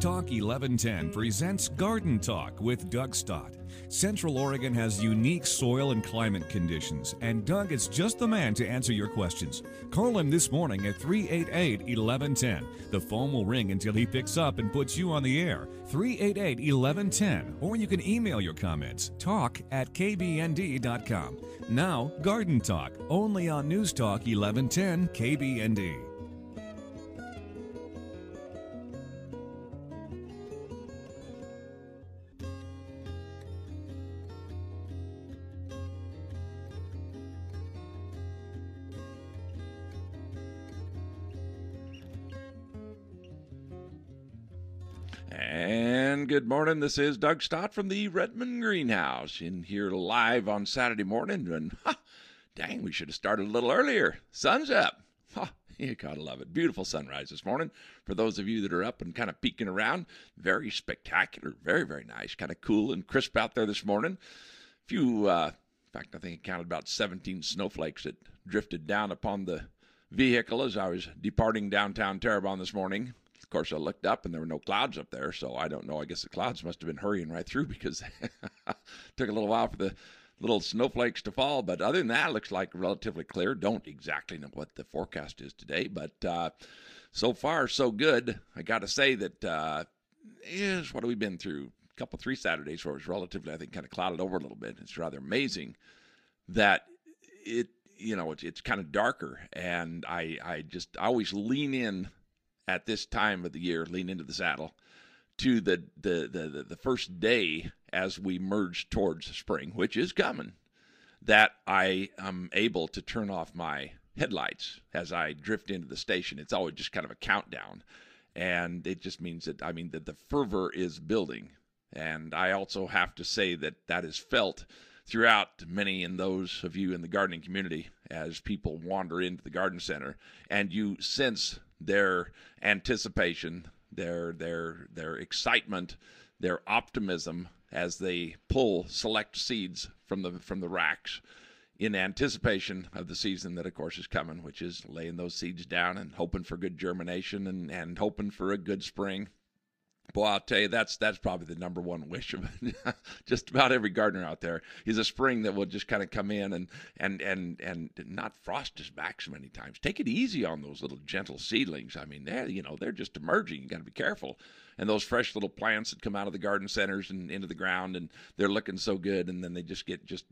Talk 1110 presents Garden Talk with Doug Stott. Central Oregon has unique soil and climate conditions, and Doug is just the man to answer your questions. Call him this morning at 388-1110. The phone will ring until he picks up and puts you on the air. 388-1110. Or you can email your comments. talk@kbnd.com. Now, Garden Talk, only on News Talk 1110 KBND. And good morning. This is Doug Stott from the Redmond Greenhouse in here live on Saturday morning. And dang, we should have started a little earlier. Sun's up. You gotta love it. Beautiful sunrise this morning. For those of you that are up and kind of peeking around, very spectacular, very, very nice. Kind of cool and crisp out there this morning. In fact, I think I counted about 17 snowflakes that drifted down upon the vehicle as I was departing downtown Terrebonne this morning. Of course, I looked up and there were no clouds up there, so I don't know. I guess the clouds must have been hurrying right through because it took a little while for the little snowflakes to fall. But other than that, it looks like relatively clear. Don't exactly know what the forecast is today, but so far, so good. I got to say that what have we been through? A couple, 3 Saturdays where it was relatively, I think, kind of clouded over a little bit. It's rather amazing that it's kind of darker, and I always lean in at this time of the year, lean into the saddle, to the first day as we merge towards spring, which is coming, that I am able to turn off my headlights as I drift into the station. It's always just kind of a countdown, and it just means that, that the fervor is building. And I also have to say that is felt throughout many and those of you in the gardening community as people wander into the garden center, and you sense their anticipation, their excitement, their optimism as they pull select seeds from the racks in anticipation of the season that, of course, is coming, which is laying those seeds down and hoping for good germination and hoping for a good spring. Boy, I'll tell you, that's probably the number one wish of just about every gardener out there, is a spring that will just kind of come in and not frost us back so many times. Take it easy on those little gentle seedlings. They're just emerging. You got to be careful. And those fresh little plants that come out of the garden centers and into the ground, and they're looking so good, and then they just get just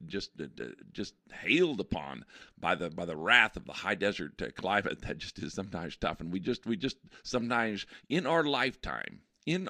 hailed upon by the wrath of the high desert climate that just is sometimes tough. And we just sometimes in our lifetime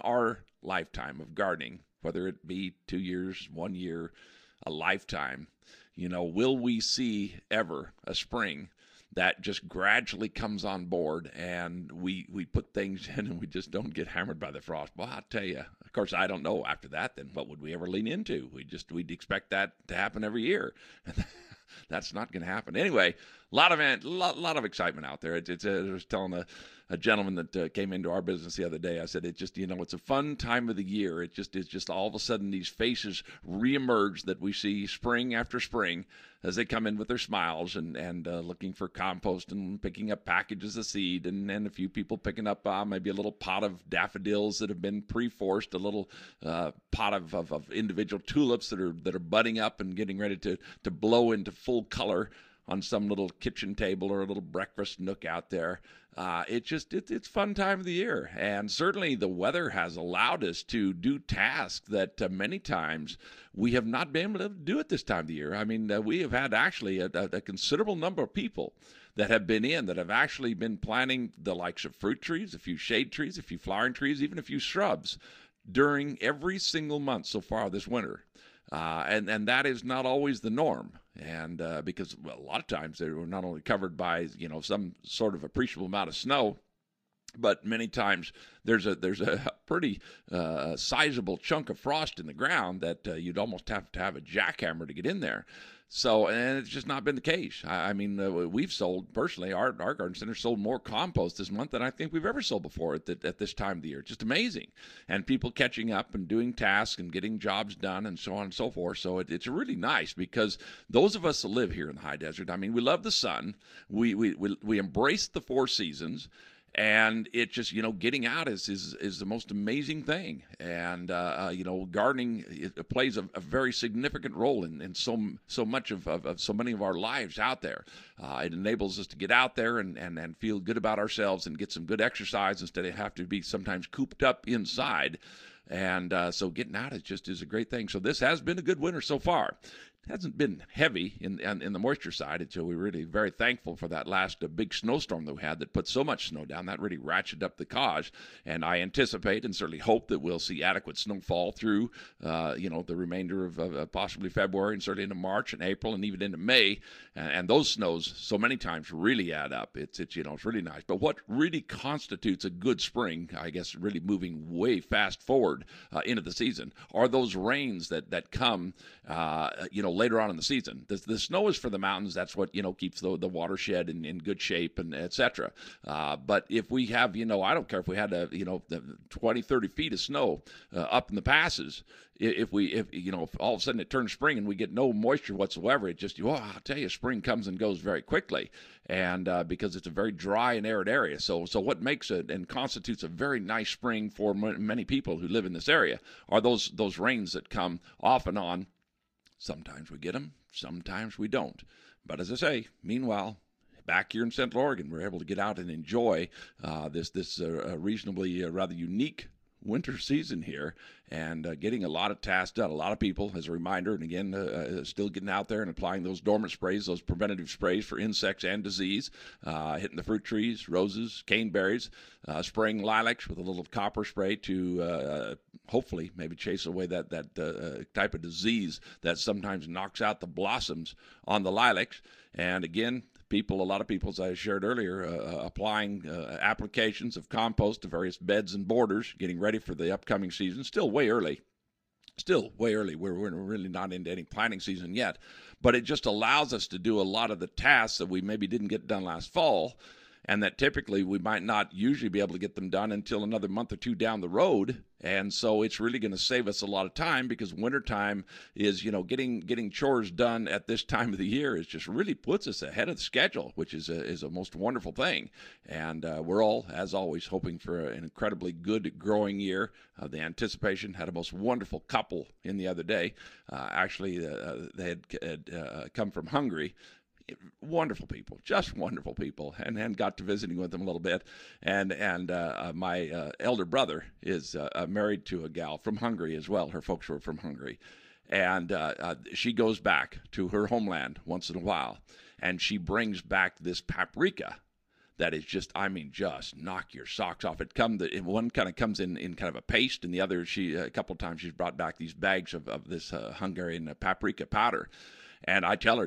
of gardening, whether it be 2 years, 1 year, a lifetime, will we see ever a spring that just gradually comes on board and we put things in and we just don't get hammered by the frost? Well, I'll tell you, of course, I don't know after that, then what would we ever lean into? We'd expect that to happen every year. That's not going to happen. Anyway, a lot of excitement out there. I was telling a gentleman that came into our business the other day, I said, it's a fun time of the year. It's just all of a sudden these faces reemerge that we see spring after spring as they come in with their smiles and looking for compost and picking up packages of seed, and a few people picking up maybe a little pot of daffodils that have been pre-forced, a little pot of individual tulips that are budding up and getting ready to blow into full color on some little kitchen table or a little breakfast nook out there. It's fun time of the year. And certainly the weather has allowed us to do tasks that many times we have not been able to do at this time of the year. We have had actually a considerable number of people that have actually been planting the likes of fruit trees, a few shade trees, a few flowering trees, even a few shrubs during every single month so far this winter. And that is not always the norm. And because a lot of times they were not only covered by, some sort of appreciable amount of snow, but many times there's a pretty sizable chunk of frost in the ground that you'd almost have to have a jackhammer to get in there. So, and it's just not been the case. We've sold, personally, our garden center sold more compost this month than I think we've ever sold before at this time of the year. Just amazing. And people catching up and doing tasks and getting jobs done and so on and so forth. So it's really nice because those of us that live here in the high desert, we love the sun. We embrace the 4 seasons. And it just, getting out is the most amazing thing. And gardening, it plays a very significant role in so much of so many of our lives out there. It enables us to get out there and feel good about ourselves and get some good exercise instead of have to be sometimes cooped up inside. And so getting out is a great thing. So this has been a good winter so far. It hasn't been heavy in the moisture side, so we're really very thankful for that last big snowstorm that we had that put so much snow down. That really ratcheted up the cause, and I anticipate and certainly hope that we'll see adequate snowfall through, the remainder of possibly February and certainly into March and April and even into May. And those snows so many times really add up. It's really nice. But what really constitutes a good spring, I guess, really moving way fast forward into the season, are those rains that come, later on in the season. The snow is for the mountains. That's what, keeps the watershed in good shape and et cetera. But if we have, I don't care if we had, 20, 30 feet of snow up in the passes, if all of a sudden it turns spring and we get no moisture whatsoever, it just, I'll tell you, spring comes and goes very quickly. And because it's a very dry and arid area. So what makes it and constitutes a very nice spring for many people who live in this area are those rains that come off and on. Sometimes we get them, sometimes we don't. But as I say, meanwhile, back here in Central Oregon, we're able to get out and enjoy this reasonably rather unique winter season here, and getting a lot of tasks done. A lot of people, as a reminder, and again, still getting out there and applying those dormant sprays, those preventative sprays for insects and disease, hitting the fruit trees, roses, caneberries, spraying lilacs with a little copper spray to hopefully maybe chase away that type of disease that sometimes knocks out the blossoms on the lilacs. And again, a lot of people, as I shared earlier, applying applications of compost to various beds and borders, getting ready for the upcoming season. Still way early. We're really not into any planting season yet. But it just allows us to do a lot of the tasks that we maybe didn't get done last fall, and that typically we might not usually be able to get them done until another month or two down the road. And so it's really going to save us a lot of time, because wintertime is, getting chores done at this time of the year is just really puts us ahead of the schedule, which is a most wonderful thing. And we're all, as always, hoping for an incredibly good growing year. The anticipation had a most wonderful couple in the other day. Actually, they had come from Hungary. Wonderful people, just wonderful people, and got to visiting with them a little bit. And my elder brother is married to a gal from Hungary as well. Her folks were from Hungary. And she goes back to her homeland once in a while, and she brings back this paprika that is just knock your socks off. One kind of comes in kind of a paste, and the other, a couple of times she's brought back these bags of this Hungarian paprika powder. And I tell her,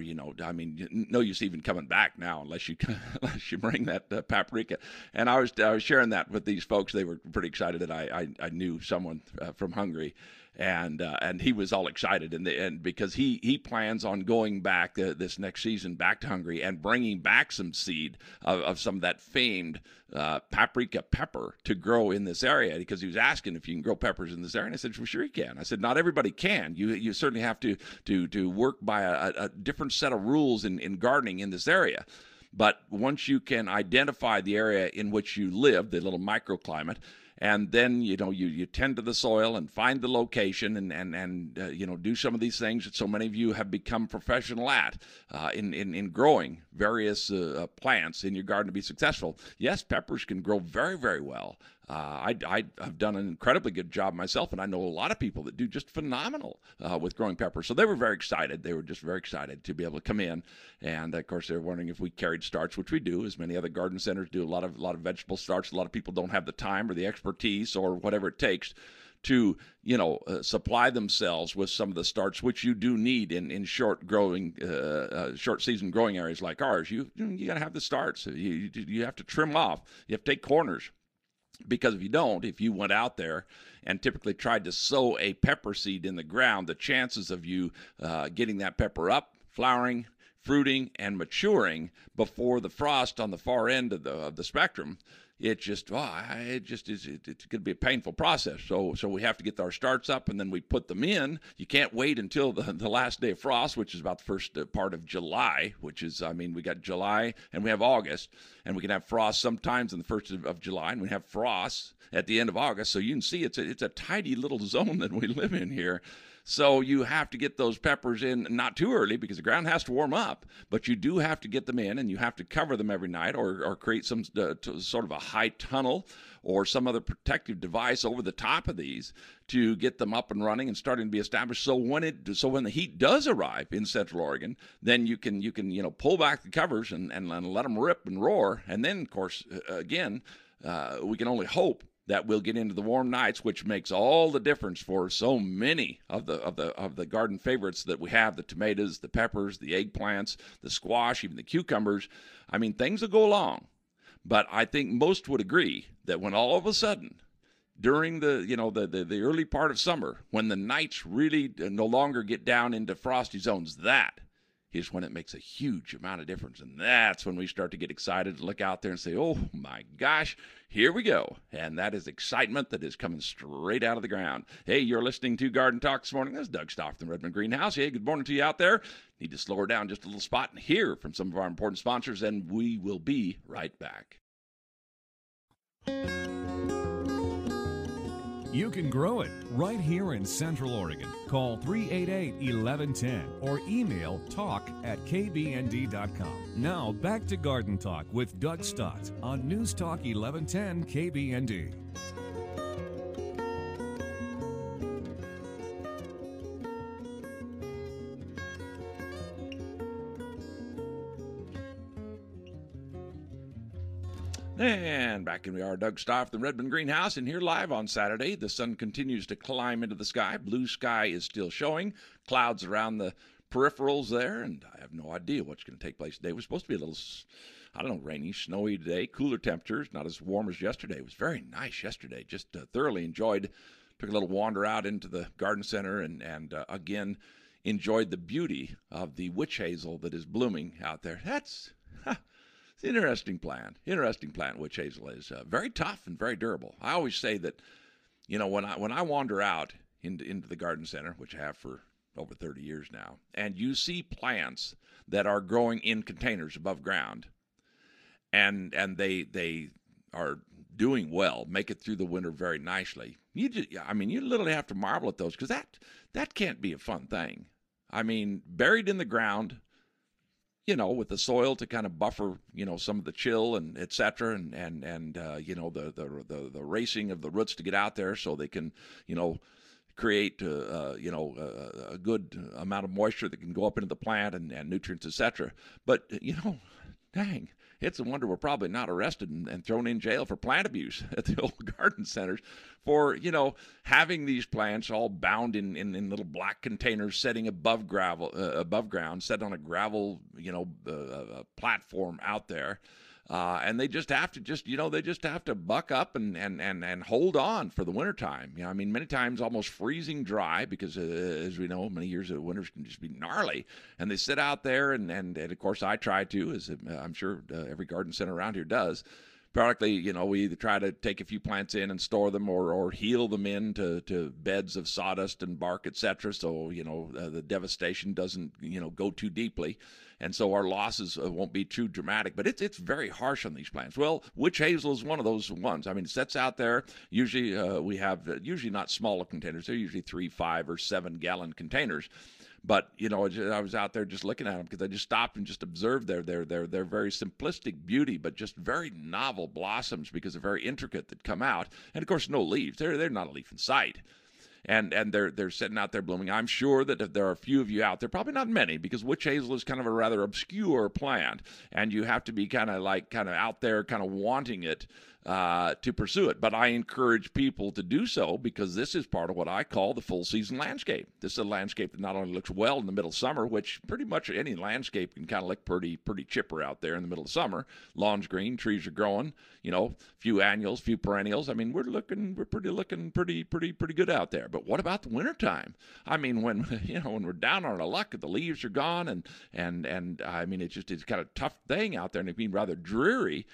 no use even coming back now unless you bring that paprika. And I was sharing that with these folks. They were pretty excited that I knew someone from Hungary, and he was all excited, and because he plans on going back this next season back to Hungary and bringing back some seed of some of that famed paprika pepper to grow in this area, because he was asking if you can grow peppers in this area. And I said, well, sure you can. I said, not everybody can. You certainly have to work by a different set of rules in gardening in this area. But once you can identify the area in which you live, the little microclimate, and then, you tend to the soil and find the location and do some of these things that so many of you have become professional at in growing various plants in your garden to be successful. Yes, peppers can grow very, very well. I've done an incredibly good job myself, and I know a lot of people that do just phenomenal with growing peppers. So they were very excited. They were just very excited to be able to come in, and of course they were wondering if we carried starts, which we do, as many other garden centers do. A lot of vegetable starts. A lot of people don't have the time or the expertise or whatever it takes to supply themselves with some of the starts which you do need in short season growing areas like ours. You got to have the starts. You have to trim off. You have to take corners. Because if you went out there and typically tried to sow a pepper seed in the ground, the chances of you getting that pepper up, flowering, fruiting, and maturing before the frost on the far end of the spectrum it just it's going to be a painful process. So we have to get our starts up, and then we put them in. You can't wait until the last day of frost, which is about the first part of July, which is, I mean, we got July and we have August, and we can have frost sometimes in the first of July, and we have frost at the end of August. So you can see it's a tidy little zone that we live in here. So you have to get those peppers in not too early because the ground has to warm up, but you do have to get them in, and you have to cover them every night or create some sort of a high tunnel or some other protective device over the top of these to get them up and running and starting to be established. So when the heat does arrive in Central Oregon, then you can pull back the covers and let them rip and roar. And then, of course, again, we can only hope that we'll get into the warm nights, which makes all the difference for so many of the garden favorites that we have: the tomatoes, the peppers, the eggplants, the squash, even the cucumbers. I mean, things will go along, but I think most would agree that when all of a sudden, during the early part of summer, when the nights really no longer get down into frosty zones, that is when it makes a huge amount of difference. And that's when we start to get excited to look out there and say, oh my gosh, here we go. And that is excitement that is coming straight out of the ground. Hey, you're listening to Garden Talk this morning. This is Doug Stoff from the Redmond Greenhouse. Hey, good morning to you out there. Need to slow her down just a little spot and hear from some of our important sponsors, and we will be right back. You can grow it right here in Central Oregon. Call 388-1110 or email talk@kbnd.com. Now back to Garden Talk with Doug Stott on News Talk 1110 KBND. And back in we are, Doug Stoff, the Redmond Greenhouse, and here live on Saturday. The sun continues to climb into the sky. Blue sky is still showing. Clouds around the peripherals there, and I have no idea what's going to take place today. It was supposed to be a little, rainy, snowy today. Cooler temperatures, not as warm as yesterday. It was very nice yesterday. Just thoroughly enjoyed. Took a little wander out into the garden center and again, enjoyed the beauty of the witch hazel that is blooming out there. It's an interesting plant, witch hazel is. Very tough and very durable. I always say that, when I wander out into the garden center, which I have for over 30 years now, and you see plants that are growing in containers above ground, and they are doing well, make it through the winter very nicely. You literally have to marvel at those, because that can't be a fun thing. I mean, buried in the ground, with the soil to kind of buffer, some of the chill and et cetera, and the racing of the roots to get out there so they can, create, a good amount of moisture that can go up into the plant and nutrients, et cetera. But, dang, it's a wonder we're probably not arrested and thrown in jail for plant abuse at the old garden centers for, having these plants all bound in little black containers, setting above ground, set on a gravel, platform out there. And they just have to buck up and hold on for the wintertime. Many times almost freezing dry because, as we know, many years of winters can just be gnarly. And they sit out there, and of course I try to, as I'm sure every garden center around here does. Periodically, we either try to take a few plants in and store them or heel them into beds of sawdust and bark, et cetera, so, the devastation doesn't, go too deeply. And so our losses won't be too dramatic. But it's very harsh on these plants. Well, witch hazel is one of those ones. It sets out there. Usually we have usually not smaller containers. They're usually 3, 5, or 7 gallon containers. But, I was out there just looking at them because I just stopped and just observed their very simplistic beauty, but just very novel blossoms because they're very intricate that come out. And, of course, no leaves. They're not a leaf in sight. And they're sitting out there blooming. I'm sure that if there are a few of you out there, probably not many, because witch hazel is kind of a rather obscure plant, and you have to be kind of out there kind of wanting it to pursue it. But I encourage people to do so because this is part of what I call the full season landscape. This is a landscape that not only looks well in the middle of summer, which pretty much any landscape can kind of look pretty chipper out there in the middle of summer. Lawn's green, trees are growing, few annuals, few perennials. We're looking pretty good out there. But what about the wintertime? When when we're down on our luck, the leaves are gone, and it's kind of a tough thing out there, and it's been rather dreary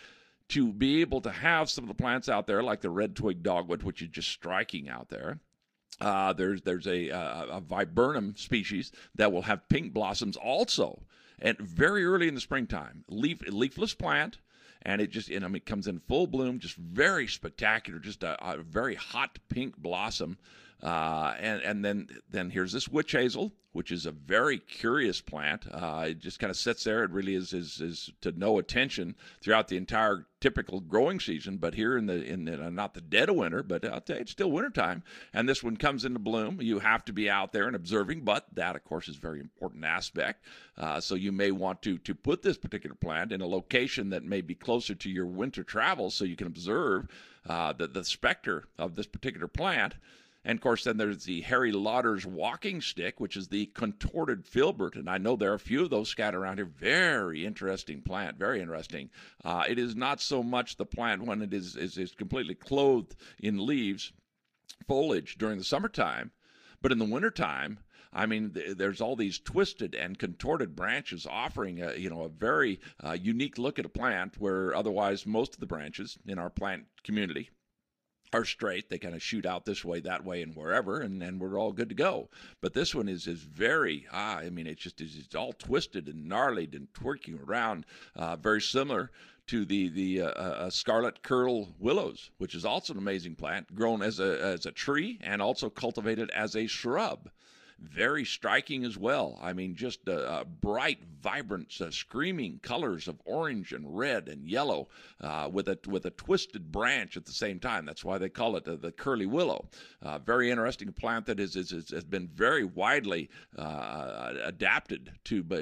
to be able to have some of the plants out there, like the red twig dogwood, which is just striking out there. There's a viburnum species that will have pink blossoms also, and very early in the springtime. Leafless plant. And it just, it comes in full bloom, just very spectacular, just a very hot pink blossom. And then here's this witch hazel, which is a very curious plant. It just kind of sits there. It really is to no attention throughout the entire typical growing season. But here in the not the dead of winter, but I'll tell you, it's still wintertime. And this one comes into bloom. You have to be out there and observing, but that, of course, is a very important aspect. So you may want to put this particular plant in a location that may be closer to your winter travel, so you can observe the specter of this particular plant. And, of course, then there's the Harry Lauder's walking stick, which is the contorted filbert. And I know there are a few of those scattered around here. Very interesting plant, very interesting. It is not so much the plant when it is completely clothed in leaves, foliage during the summertime, but in the wintertime, there's all these twisted and contorted branches offering a very unique look at a plant where otherwise most of the branches in our plant community are straight. They kind of shoot out this way, that way, and wherever, and we're all good to go. But this one is very, it's all twisted and gnarled and twerking around, very similar to the scarlet curl willows, which is also an amazing plant, grown as a tree and also cultivated as a shrub. Very striking as well. Just bright, vibrant, screaming colors of orange and red and yellow with a twisted branch at the same time. That's why they call it the curly willow. Very interesting plant that has been very widely adapted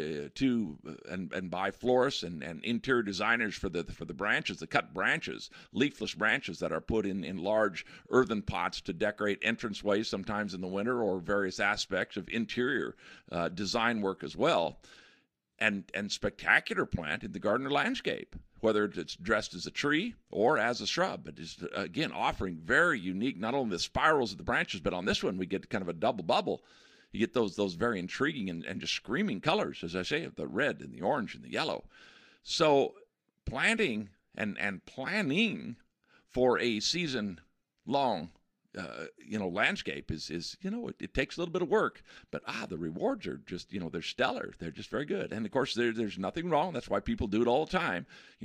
and by florists and interior designers for the branches, the cut branches, leafless branches that are put in large earthen pots to decorate entranceways sometimes in the winter, or various aspects of interior design work as well, and spectacular plant in the gardener landscape, whether it's dressed as a tree or as a shrub. It is, again, offering very unique, not only the spirals of the branches, but on this one we get kind of a double bubble. You get those very intriguing and just screaming colors, as I say, of the red and the orange and the yellow. So planting and planning for a season-long landscape is it takes a little bit of work, but the rewards are just, they're stellar. They're just very good. And of course there's nothing wrong. That's why people do it all the time.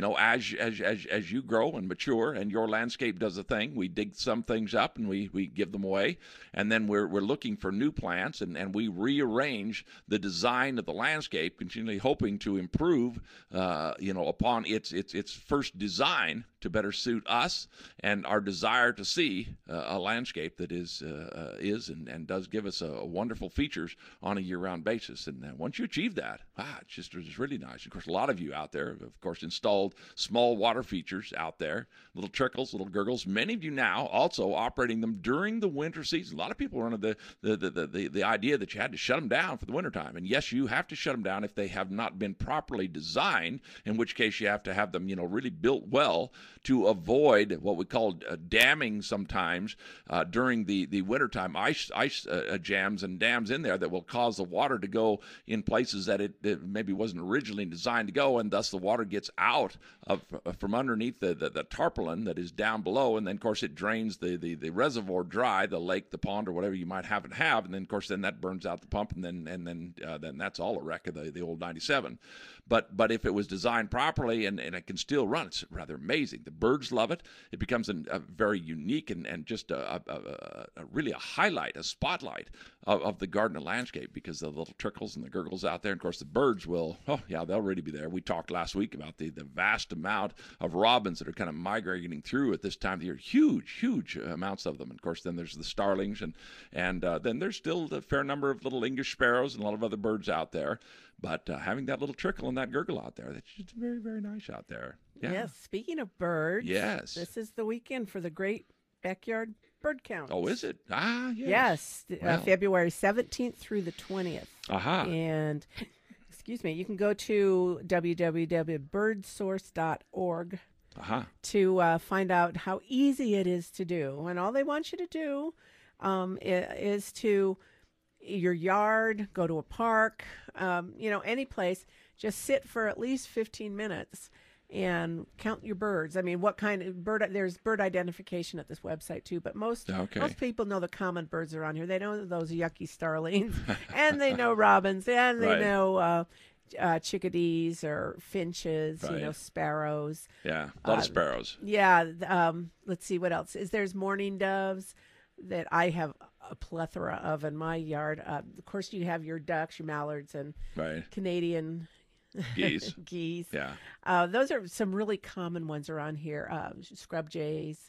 As you grow and mature and your landscape does a thing, we dig some things up and we give them away. And then we're looking for new plants and we rearrange the design of the landscape, continually hoping to improve, upon its first design to better suit us and our desire to see a landscape that is and does give us a wonderful features on a year-round basis. And once you achieve that, it's really nice. Of course, a lot of you out there have, of course, installed small water features out there, little trickles, little gurgles. Many of you now also operating them during the winter season. A lot of people are under the idea that you had to shut them down for the wintertime. And yes, you have to shut them down if they have not been properly designed, in which case you have to have them, really built well to avoid what we call damming sometimes during the wintertime, ice jams and dams in there that will cause the water to go in places that it maybe wasn't originally designed to go, and thus the water gets out from underneath the tarpaulin that is down below, and then of course it drains the reservoir dry, the lake, the pond, or whatever you might have, and then of course then that burns out the pump, and then that's all a wreck of the old 97. But if it was designed properly and it can still run, it's rather amazing. The birds love it. It becomes a very unique and just really a highlight, a spotlight of the garden landscape, because the little trickles and the gurgles out there. And of course, the birds will, they'll really be there. We talked last week about the vast amount of robins that are kind of migrating through at this time of the year. Huge amounts of them. And of course, then there's the starlings, and then there's still a fair number of little English sparrows and a lot of other birds out there. But having that little trickle and that gurgle out there, that's just very, very nice out there. Yeah. Yes, speaking of birds, yes, this is the weekend for the Great Backyard Bird Count. Oh, is it? Yes. February 17th through the 20th. And, you can go to www.birdsource.org to find out how easy it is to do. And all they want you to do is to your yard, go to a park, any place, just sit for at least 15 minutes and count your birds. I mean, what kind of bird? There's bird identification at this website too, but most people know the common birds around here. They know those yucky starlings, and they know robins, and they know chickadees or finches, sparrows. Yeah, a lot of sparrows. Yeah. Let's see what else is. There's mourning doves that I have a plethora of in my yard. Of course, you have your ducks, your mallards, and Canadian geese. Yeah. Those are some really common ones around here. Scrub jays.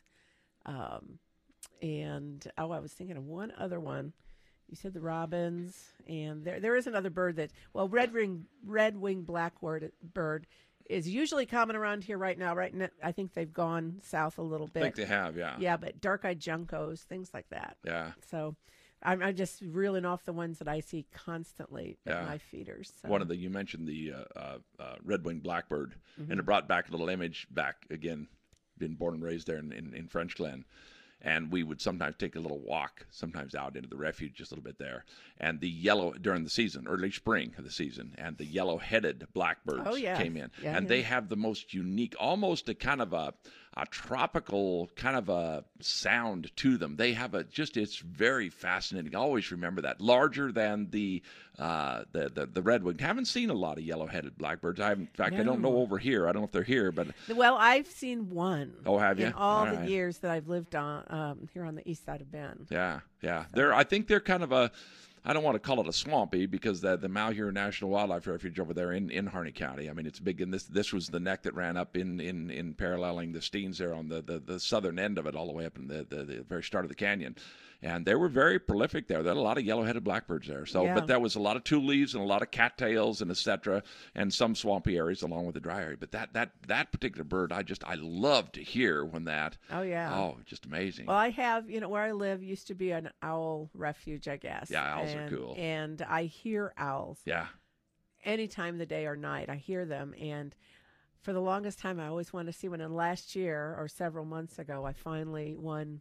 And I was thinking of one other one. You said the robins, and there is another bird that, red-winged blackbird bird is usually common around here right now. Right now, I think they've gone south a little bit. I think they have, yeah. Yeah, but dark-eyed juncos, things like that. Yeah. So I'm just reeling off the ones that I see constantly at my feeders. So. You mentioned the red-winged blackbird, and it brought back a little image back again, being born and raised there in French Glen. And we would sometimes take a little walk, sometimes out into the refuge just a little bit there. And the yellow, during the season, early spring of the season, and the yellow-headed blackbirds came in. Yeah, and they have the most unique, almost a kind of a tropical kind of a sound to them. They have it's very fascinating. I always remember that. Larger than the red-winged. I haven't seen a lot of yellow-headed blackbirds. I don't know over here. I don't know if they're here, but. Well, I've seen one. Oh, have you? In all the years that I've lived on here on the east side of Bend. Yeah. So. I think they're kind of I don't want to call it a swampy, because the Malheur National Wildlife Refuge over there in Harney County. I mean, it's big, and this was the neck that ran up in paralleling the Steens there on the southern end of it, all the way up in the very start of the canyon. And they were very prolific there. There were a lot of yellow-headed blackbirds there. So, but that was a lot of two leaves and a lot of cattails and et cetera, and some swampy areas along with the dry area. But that particular bird, I love to hear when that. Oh yeah. Oh, just amazing. Well, I have where I live used to be an owl refuge, I guess. Yeah, owls are cool. And I hear owls. Yeah. Any time of the day or night, I hear them. And for the longest time, I always wanted to see one. And last year or several months ago, I finally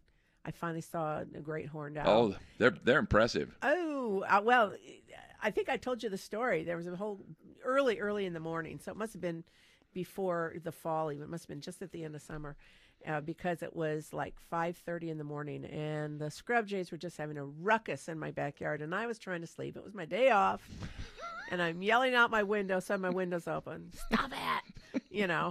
saw a great horned owl. Oh, they're impressive. Oh, well, I think I told you the story. There was a whole early in the morning, so it must have been before the fall. Even it must have been just at the end of summer, because it was like 5:30 in the morning, and the scrub jays were just having a ruckus in my backyard, and I was trying to sleep. It was my day off, and I'm yelling out my window, so my window's open. Stop it!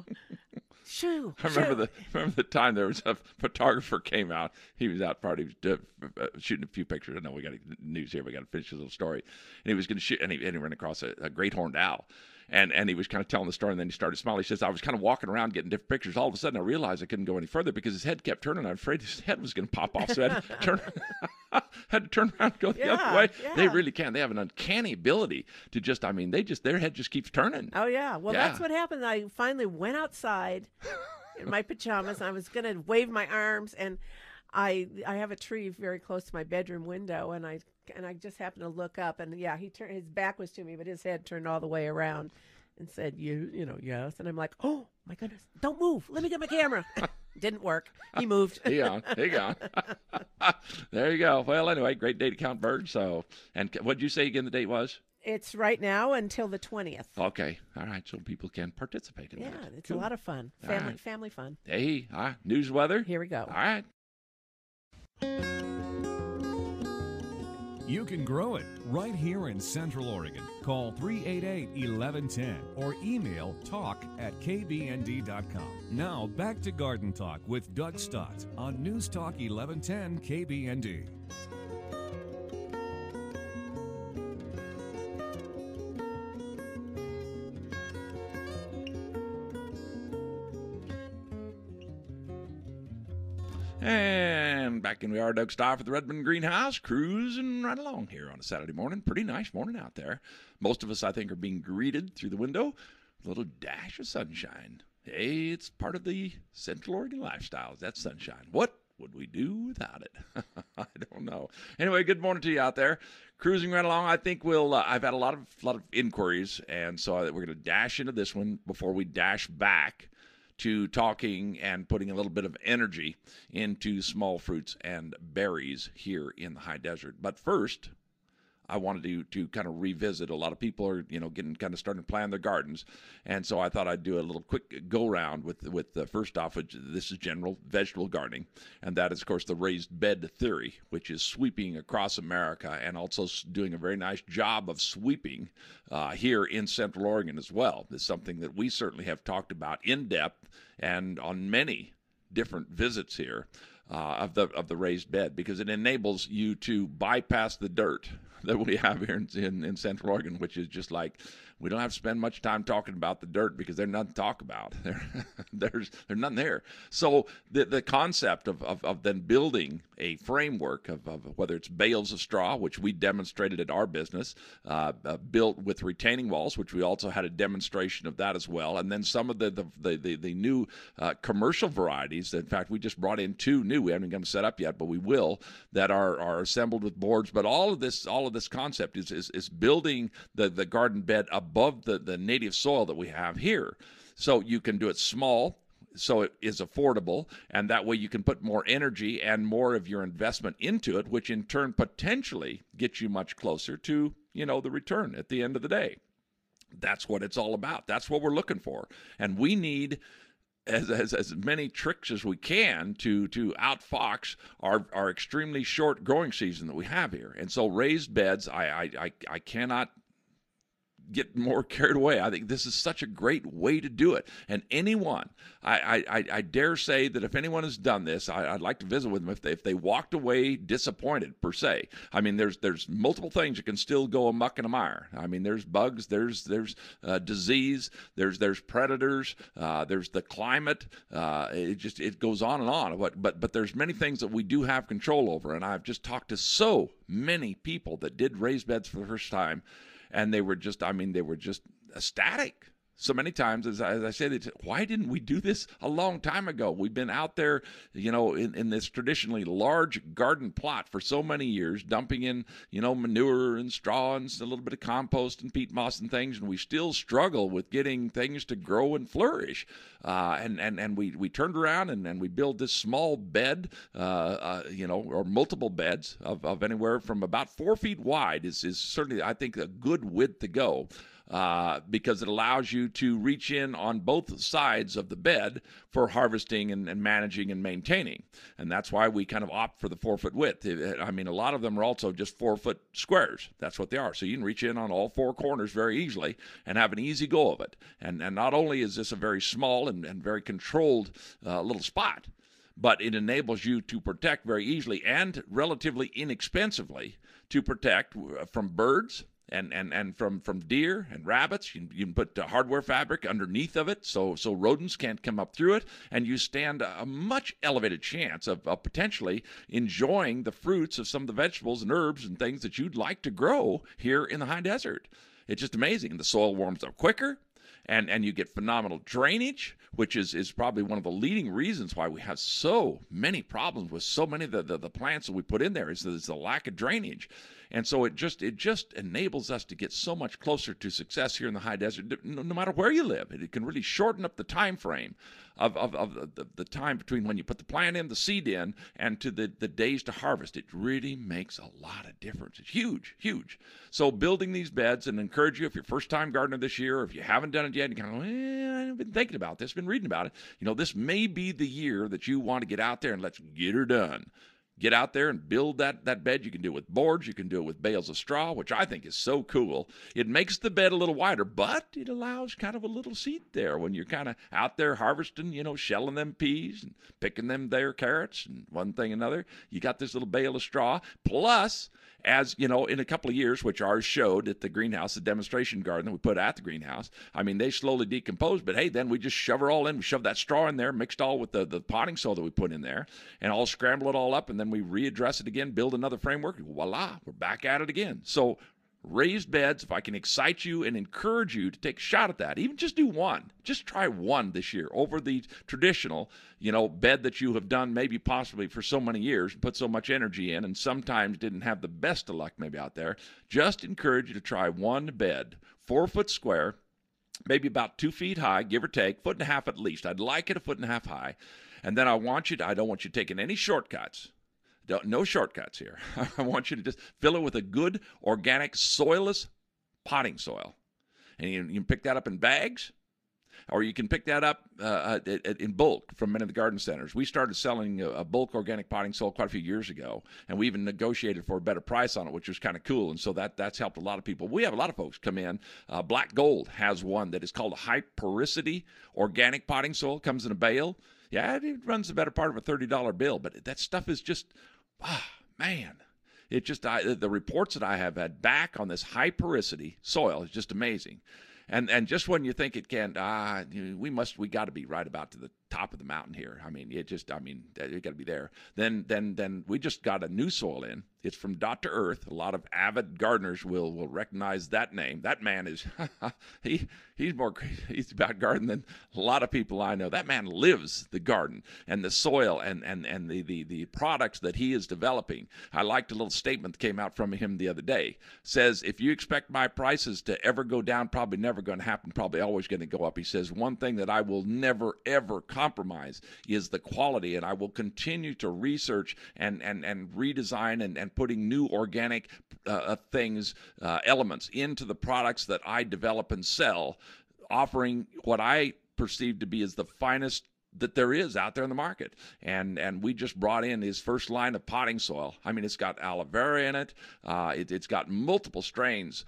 Shoo! I remember the time there was a photographer came out. He was out party, shooting a few pictures. I know we got news here. We got to finish his little story. And he was going to shoot, and he ran across a great horned owl. And he was kind of telling the story, and then he started smiling. He says, I was kind of walking around getting different pictures. All of a sudden, I realized I couldn't go any further because his head kept turning. I was afraid his head was going to pop off, so I had to turn around and go the other way. Yeah. They really can. They have an uncanny ability to their head just keeps turning. Oh, yeah. Well, that's what happened. I finally went outside in my pajamas, and I was going to wave my arms, and I have a tree very close to my bedroom window, and I just happened to look up, and his back was to me, but his head turned all the way around and said, yes. And I'm like, oh my goodness, don't move. Let me get my camera. Didn't work. He moved. He gone. There you go. Well, anyway, great day to count birds. So, and what did you say again the date was? It's right now until the 20th. Okay. All right. So people can participate in that. Yeah, it's cool. A lot of fun. Family fun. Hey, all right. News weather. Here we go. All right. You can grow it right here in Central Oregon. Call 388-1110 or email talk@kbnd.com. Now back to Garden Talk with Doug Stott on News Talk 1110 KBND. And back in we are, Doug Stott at the Redmond Greenhouse, cruising right along here on a Saturday morning. Pretty nice morning out there. Most of us, I think, are being greeted through the window with a little dash of sunshine. Hey, it's part of the Central Oregon lifestyle. That's sunshine. What would we do without it? I don't know. Anyway, good morning to you out there. Cruising right along. I think we'll. I've had a lot of inquiries, and so we're going to dash into this one before we dash back to talking and putting a little bit of energy into small fruits and berries here in the high desert. But first, I wanted to kind of revisit. A lot of people are, getting kind of starting to plan their gardens. And so I thought I'd do a little quick go round with first off, this is general vegetable gardening. And that is, of course, the raised bed theory, which is sweeping across America and also doing a very nice job of sweeping here in Central Oregon as well. It's something that we certainly have talked about in depth and on many different visits here of the raised bed, because it enables you to bypass the dirt that we have here in Central Oregon, which is just like, we don't have to spend much time talking about the dirt because there's nothing to talk about. There's nothing there. So the concept of then building a framework of whether it's bales of straw, which we demonstrated at our business, built with retaining walls, which we also had a demonstration of that as well, and then some of the new commercial varieties. In fact, we just brought in 2 new. We haven't got them set up yet, but we will, that are assembled with boards. But all of this concept is building the garden bed above the native soil that we have here. So you can do it small, so it is affordable, and that way you can put more energy and more of your investment into it, which in turn potentially gets you much closer to, the return at the end of the day. That's what it's all about. That's what we're looking for. And we need as many tricks as we can to outfox our extremely short growing season that we have here. And so raised beds, I cannot get more carried away. I think this is such a great way to do it. And anyone, I dare say that if anyone has done this, I'd like to visit with them if they walked away disappointed, per se. I mean, there's multiple things that can still go amuck in a mire. I mean, there's bugs, there's disease, there's predators, there's the climate. It goes on and on. But there's many things that we do have control over. And I've just talked to so many people that did raised beds for the first time, and they were just ecstatic. So many times, as I say, why didn't we do this a long time ago? We've been out there, in this traditionally large garden plot for so many years, dumping in, manure and straw and a little bit of compost and peat moss and things, and we still struggle with getting things to grow and flourish. And we turned around and we built this small bed, or multiple beds of anywhere from about 4 feet wide is certainly, I think, a good width to go. Because it allows you to reach in on both sides of the bed for harvesting and managing and maintaining. And that's why we kind of opt for the 4 foot width. I mean, a lot of them are also just 4 foot squares. That's what they are. So you can reach in on all 4 corners very easily and have an easy go of it. And not only is this a very small and very controlled little spot, but it enables you to protect very easily and relatively inexpensively to protect from birds, and from deer and rabbits. You can put hardware fabric underneath of it so rodents can't come up through it, and you stand a much elevated chance of potentially enjoying the fruits of some of the vegetables and herbs and things that you'd like to grow here in the high desert. It's just amazing. The soil warms up quicker, and you get phenomenal drainage, which is probably one of the leading reasons why we have so many problems with so many of the plants that we put in there is the lack of drainage. And so it just enables us to get so much closer to success here in the high desert, no matter where you live. It can really shorten up the time frame of the time between when you put the plant in, the seed in, and to the days to harvest. It really makes a lot of difference. It's huge, huge. So building these beds, and encourage you, if you're first-time gardener this year, or if you haven't done it yet, and you kind of, I've been thinking about this, been reading about it, this may be the year that you want to get out there and let's get her done. Get out there and build that bed. You can do it with boards. You can do it with bales of straw, which I think is so cool. It makes the bed a little wider, but it allows kind of a little seat there when you're kind of out there harvesting, shelling them peas and picking them there carrots and one thing another. You got this little bale of straw. Plus, as in a couple of years, which ours showed at the greenhouse, the demonstration garden that we put at the greenhouse, I mean, they slowly decompose, but hey, then we just shove her all in. We shove that straw in there, mixed all with the potting soil that we put in there, and all scramble it all up, and then we readdress it again, build another framework. Voila, we're back at it again. So raised beds, if I can excite you and encourage you to take a shot at that, even just do one. Just try one this year over the traditional, bed that you have done maybe possibly for so many years, put so much energy in, and sometimes didn't have the best of luck maybe out there. Just encourage you to try one bed, 4 foot square, maybe about 2 feet high, give or take, 1.5 feet at least. I'd like it 1.5 feet high. And then I don't want you taking any shortcuts. No shortcuts here. I want you to just fill it with a good, organic, soilless potting soil. And you can pick that up in bags, or you can pick that up in bulk from many of the garden centers. We started selling a bulk organic potting soil quite a few years ago, and we even negotiated for a better price on it, which was kind of cool. And so that's helped a lot of people. We have a lot of folks come in. Black Gold has one that is called a high porosity organic potting soil. Comes in a bale. Yeah, it runs the better part of a $30 bill, but that stuff is just, man. It just, the reports that I have had back on this high porosity soil is just amazing. And just when you think it can, we got to be right about to the top of the mountain here. I mean, you got to be there. Then we just got a new soil in. It's from Dr. Earth. A lot of avid gardeners will recognize that name. That man is, he's more crazy about garden than a lot of people I know. That man lives the garden and the soil and the products that he is developing. I liked a little statement that came out from him the other day. Says, if you expect my prices to ever go down, probably never going to happen, probably always going to go up. He says, one thing that I will never, ever compromise is the quality, and I will continue to research and redesign and putting new organic elements into the products that I develop and sell, offering what I perceive to be as the finest that there is out there in the market. And we just brought in his first line of potting soil. I mean, it's got aloe vera in it. It's got multiple strains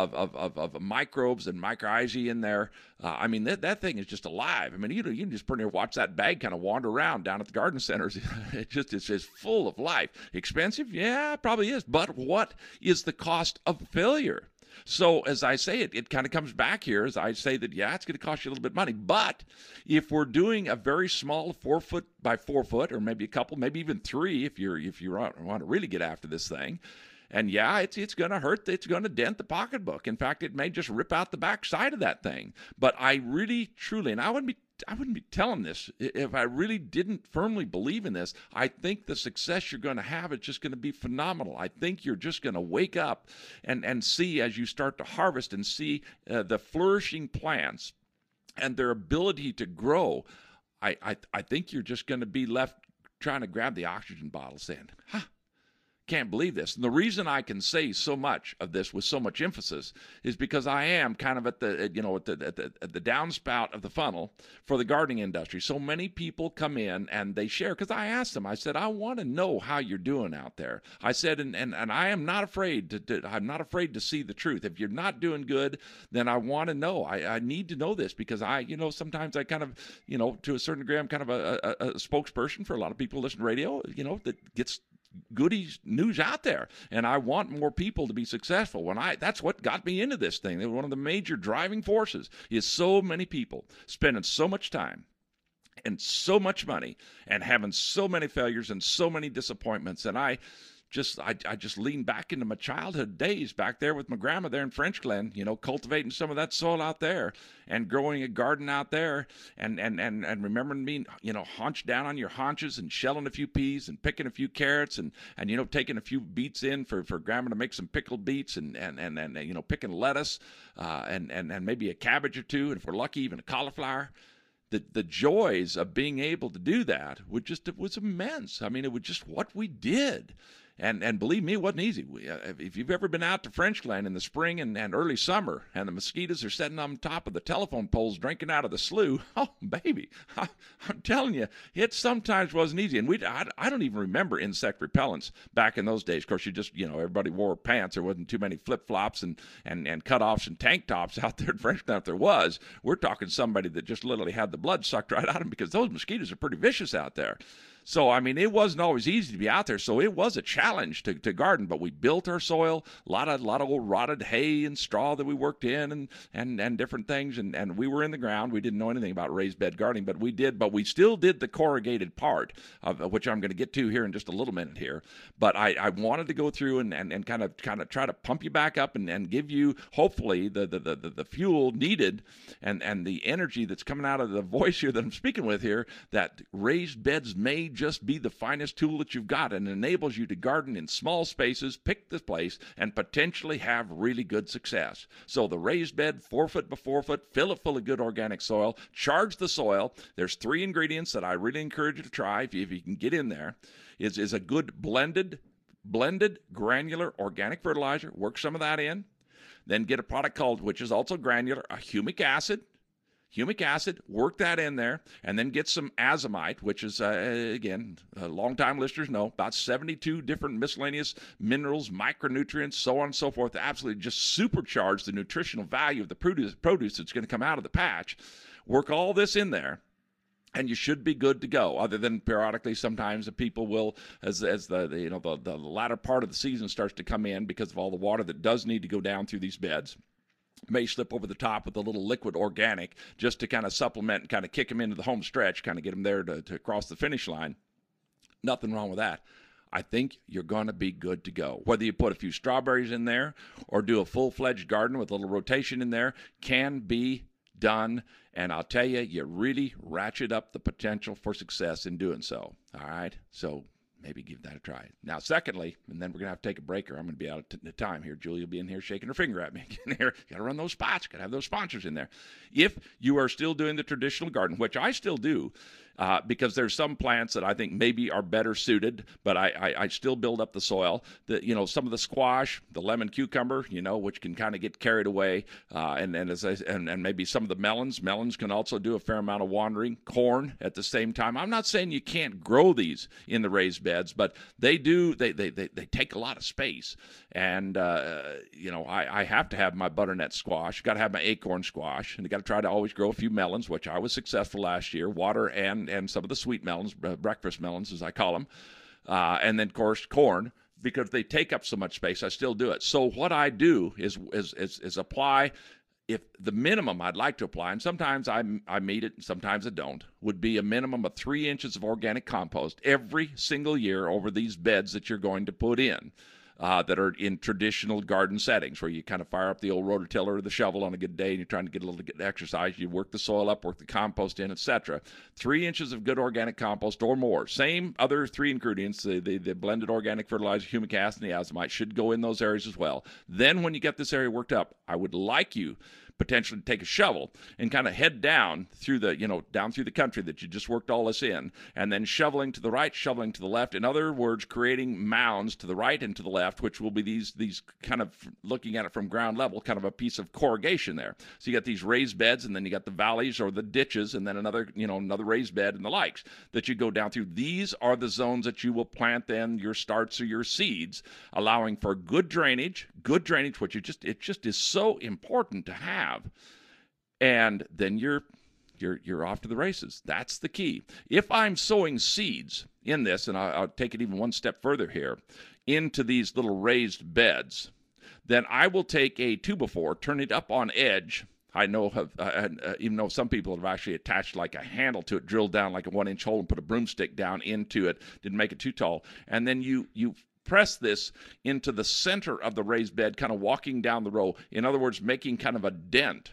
of microbes and mycorrhizae in there. I mean, that thing is just alive. I mean, you can just pretty much watch that bag kind of wander around down at the garden centers. It's just full of life. Expensive? Yeah, it probably is. But what is the cost of failure? So as I say it kind of comes back here as I say that, yeah, it's going to cost you a little bit of money. But if we're doing a very small 4 foot by 4 foot, or maybe a couple, maybe even 3, if you want to really get after this thing, and yeah, it's going to hurt. It's going to dent the pocketbook. In fact, it may just rip out the back side of that thing. But I really, truly, and I wouldn't be telling this if I really didn't firmly believe in this. I think the success you're going to have is just going to be phenomenal. I think you're just going to wake up and see as you start to harvest and see the flourishing plants and their ability to grow. I think you're just going to be left trying to grab the oxygen bottle saying, can't believe this. And the reason I can say so much of this with so much emphasis is because I am kind of at the downspout of the funnel for the gardening industry. So many people come in and they share, because I asked them, I said, I want to know how you're doing out there. I said, and I am not afraid I'm not afraid to see the truth. If you're not doing good, then I want to know. I need to know this because sometimes I kind of, to a certain degree, I'm kind of a spokesperson for a lot of people who listen to radio, that gets goodies news out there, and I want more people to be successful. That's what got me into this thing. One of the major driving forces is so many people spending so much time and so much money and having so many failures and so many disappointments. And I just leaned back into my childhood days back there with my grandma there in French Glen, cultivating some of that soil out there and growing a garden out there and remembering being, hunched down on your haunches and shelling a few peas and picking a few carrots and taking a few beets in for grandma to make some pickled beets and picking lettuce and maybe a cabbage or two, and if we're lucky, even a cauliflower. The joys of being able to do that it was immense. I mean, it was just what we did. And believe me, it wasn't easy. If you've ever been out to French Glen in the spring and early summer, and the mosquitoes are sitting on top of the telephone poles drinking out of the slough, oh, baby, I'm telling you, it sometimes wasn't easy. And I don't even remember insect repellents back in those days. Of course, everybody wore pants. There wasn't too many flip-flops and cutoffs and tank tops out there in French Glen. If there was, we're talking somebody that just literally had the blood sucked right out of them, because those mosquitoes are pretty vicious out there. So, I mean, it wasn't always easy to be out there. So it was a challenge to garden, but we built our soil, a lot of old rotted hay and straw that we worked in and different things. And we were in the ground. We didn't know anything about raised bed gardening, but we still did the corrugated part, of which I'm going to get to here in just a little minute here. But I wanted to go through and kind of try to pump you back up and give you, hopefully, the fuel needed and the energy that's coming out of the voice here that I'm speaking with here, that raised beds made just be the finest tool that you've got, and enables you to garden in small spaces, pick the place, and potentially have really good success. So the raised bed, 4 foot by 4 foot, fill it full of good organic soil, charge the soil. There's 3 ingredients that I really encourage you to try if you can get in there. Is a good blended granular organic fertilizer. Work some of that in. Then get a product called, which is also granular, a humic acid. Humic acid, work that in there, and then get some azomite, which is, again, long-time listeners know, about 72 different miscellaneous minerals, micronutrients, so on and so forth, to absolutely just supercharge the nutritional value of the produce that's going to come out of the patch. Work all this in there, and you should be good to go. Other than periodically, sometimes the people will, as the latter part of the season starts to come in because of all the water that does need to go down through these beds, may slip over the top with a little liquid organic just to kind of supplement and kind of kick them into the home stretch, kind of get them there to cross the finish line. Nothing wrong with that. I think you're going to be good to go. Whether you put a few strawberries in there or do a full-fledged garden with a little rotation in there, can be done. And I'll tell you, you really ratchet up the potential for success in doing so. All right? So maybe give that a try. Now, secondly, and then we're going to have to take a break or I'm going to be out of time here. Julie will be in here shaking her finger at me. Got to run those spots. Got to have those sponsors in there. If you are still doing the traditional garden, which I still do, because there's some plants that I think maybe are better suited, but I still build up the soil. Some of the squash, the lemon cucumber, which can kind of get carried away, and maybe some of the melons. Melons can also do a fair amount of wandering. Corn at the same time. I'm not saying you can't grow these in the raised beds, but they do. They take a lot of space, and I have to have my butternut squash. Got to have my acorn squash, and I got to try to always grow a few melons, which I was successful last year. Water and some of the sweet melons, breakfast melons as I call them, and then of course corn, because they take up so much space. I still do it. So what I do is apply, if the minimum I'd like to apply, and sometimes I meet it and sometimes I don't, would be a minimum of 3 inches of organic compost every single year over these beds that you're going to put in. That are in traditional garden settings where you kind of fire up the old rototiller or the shovel on a good day and you're trying to get a little exercise. You work the soil up, work the compost in, etc. 3 inches of good organic compost or more. Same other 3 ingredients, the blended organic fertilizer, humic acid, and the azomite should go in those areas as well. Then when you get this area worked up, I would like you potentially take a shovel and kind of head down through the country that you just worked all this in, and then shoveling to the right, shoveling to the left. In other words, creating mounds to the right and to the left, which will be these kind of, looking at it from ground level, kind of a piece of corrugation there. So you got these raised beds, and then you got the valleys or the ditches, and then another raised bed and the likes that you go down through. These are the zones that you will plant then your starts or your seeds, allowing for good drainage, which it just is so important to have. And then you're off to the races. That's the key. If I'm sowing seeds in this, and I'll take it even one step further here, into these little raised beds, then I will take a 2x4, turn it up on edge. I know, even though some people have actually attached like a handle to it, drilled down like a 1-inch hole and put a broomstick down into it, didn't make it too tall. And then you press this into the center of the raised bed, kind of walking down the row. In other words, making kind of a dent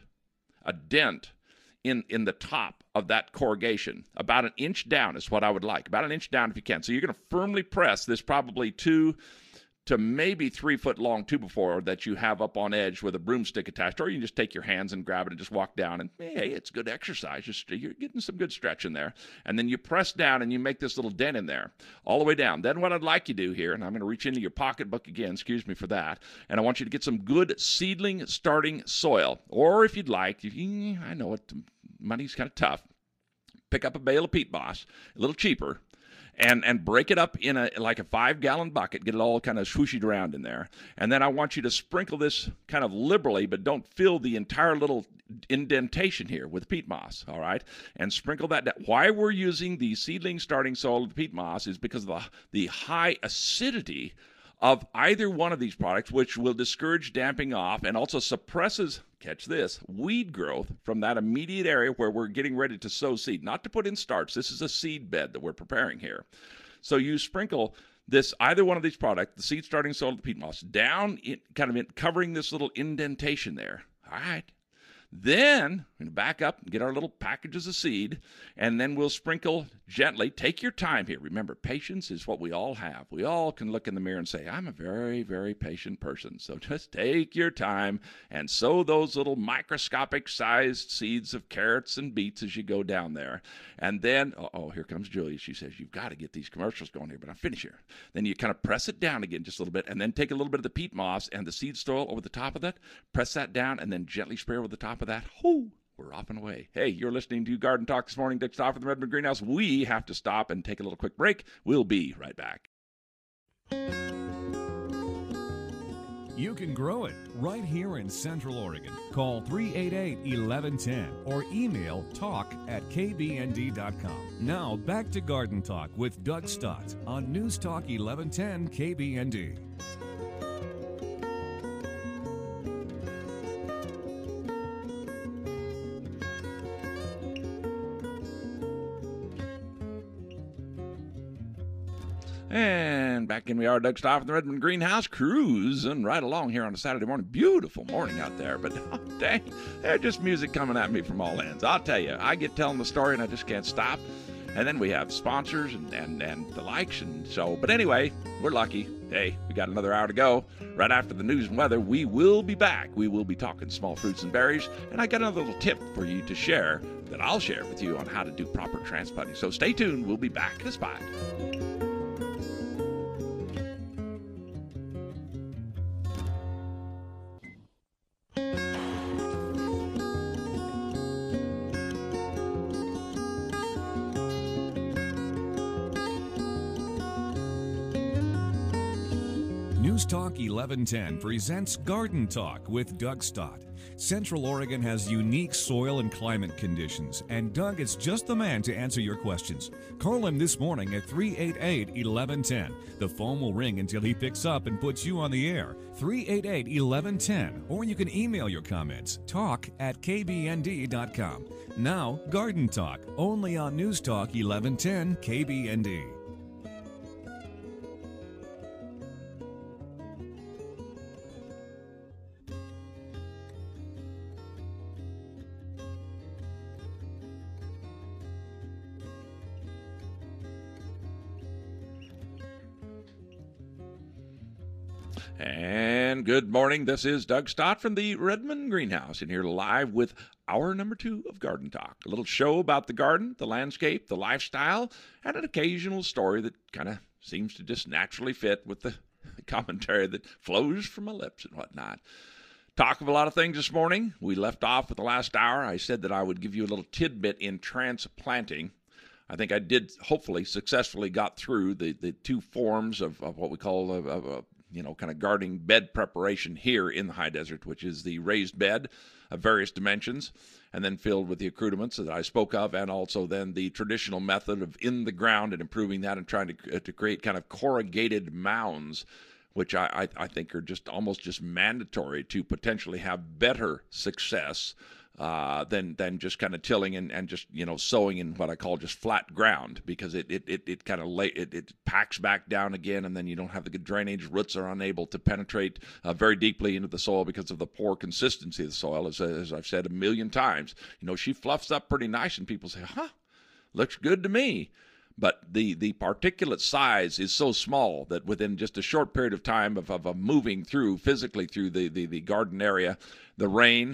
in the top of that corrugation. About 1 inch down is what I would like. About 1 inch down if you can. So you're going to firmly press this probably 2 to maybe 3 foot long 2x4 that you have up on edge with a broomstick attached, or you can just take your hands and grab it and just walk down, and hey, it's good exercise. You're getting some good stretch in there. And then you press down and you make this little dent in there all the way down. Then what I'd like you to do here, and I'm going to reach into your pocketbook again, excuse me for that, and I want you to get some good seedling starting soil. Or if you'd like, I know money's kind of tough, pick up a bale of peat moss, a little cheaper, and break it up in a 5-gallon bucket, get it all kind of swooshed around in there. And then I want you to sprinkle this kind of liberally, but don't fill the entire little indentation here with peat moss, all right? And sprinkle that down. Why we're using the seedling starting soil of peat moss is because of the high acidity of either one of these products, which will discourage damping off and also suppresses, catch this, weed growth from that immediate area where we're getting ready to sow seed. Not to put in starts. This is a seed bed that we're preparing here. So you sprinkle either one of these products, the seed starting soil of the peat moss, down covering this little indentation there. All right. Then back up and get our little packages of seed, and then we'll sprinkle gently. Take your time here. Remember, patience is what we all have. We all can look in the mirror and say, I'm a very, very patient person. So just take your time and sow those little microscopic sized seeds of carrots and beets as you go down there. And then, here comes Julia. She says, you've got to get these commercials going here, but I'm finished here. Then you kind of press it down again just a little bit, and then take a little bit of the peat moss and the seed soil over the top of that. Press that down, and then gently spray over the top of that. Whoo! We're off and away. Hey, you're listening to Garden Talk this morning. Doug Stott from the Redmond Greenhouse. We have to stop and take a little quick break. We'll be right back. You can grow it right here in Central Oregon. Call 388-1110 or email talk@kbnd.com. Now back to Garden Talk with Doug Stott on News Talk 1110 KBND. And back in we are, Doug Stott from the Redmond Greenhouse, cruising right along here on a Saturday morning. Beautiful morning out there, but dang, there's just music coming at me from all ends. I'll tell you, I get telling the story and I just can't stop. And then we have sponsors and the likes, and so, but anyway, we're lucky. Hey, we got another hour to go. Right after the news and weather, we will be back. We will be talking small fruits and berries, and I got another little tip for you to share that I'll share with you on how to do proper transplanting. So stay tuned. We'll be back in a spot. News Talk 1110 presents Garden Talk with Doug Stott. Central Oregon has unique soil and climate conditions, and Doug is just the man to answer your questions. Call him this morning at 388-1110. The phone will ring until he picks up and puts you on the air. 388-1110. Or you can email your comments, talk@kbnd.com. Now, Garden Talk, only on News Talk 1110 KBND. And good morning. This is Doug Stott from the Redmond Greenhouse, and here live with hour number 2 of Garden Talk. A little show about the garden, the landscape, the lifestyle, and an occasional story that kind of seems to just naturally fit with the commentary that flows from my lips and whatnot. Talk of a lot of things this morning. We left off with the last hour. I said that I would give you a little tidbit in transplanting. I think I did, hopefully, successfully got through the two forms of what we call kind of gardening bed preparation here in the high desert, which is the raised bed of various dimensions and then filled with the accoutrements that I spoke of, and also then the traditional method of in the ground and improving that and trying to create kind of corrugated mounds, which I think are just almost just mandatory to potentially have better success than just kind of tilling and just sowing in what I call just flat ground, because it kind of it packs back down again, and then you don't have the good drainage. Roots are unable to penetrate very deeply into the soil because of the poor consistency of the soil. As I've said a million times, she fluffs up pretty nice, and people say, looks good to me. But the particulate size is so small that within just a short period of time of moving physically through the garden area, the rain,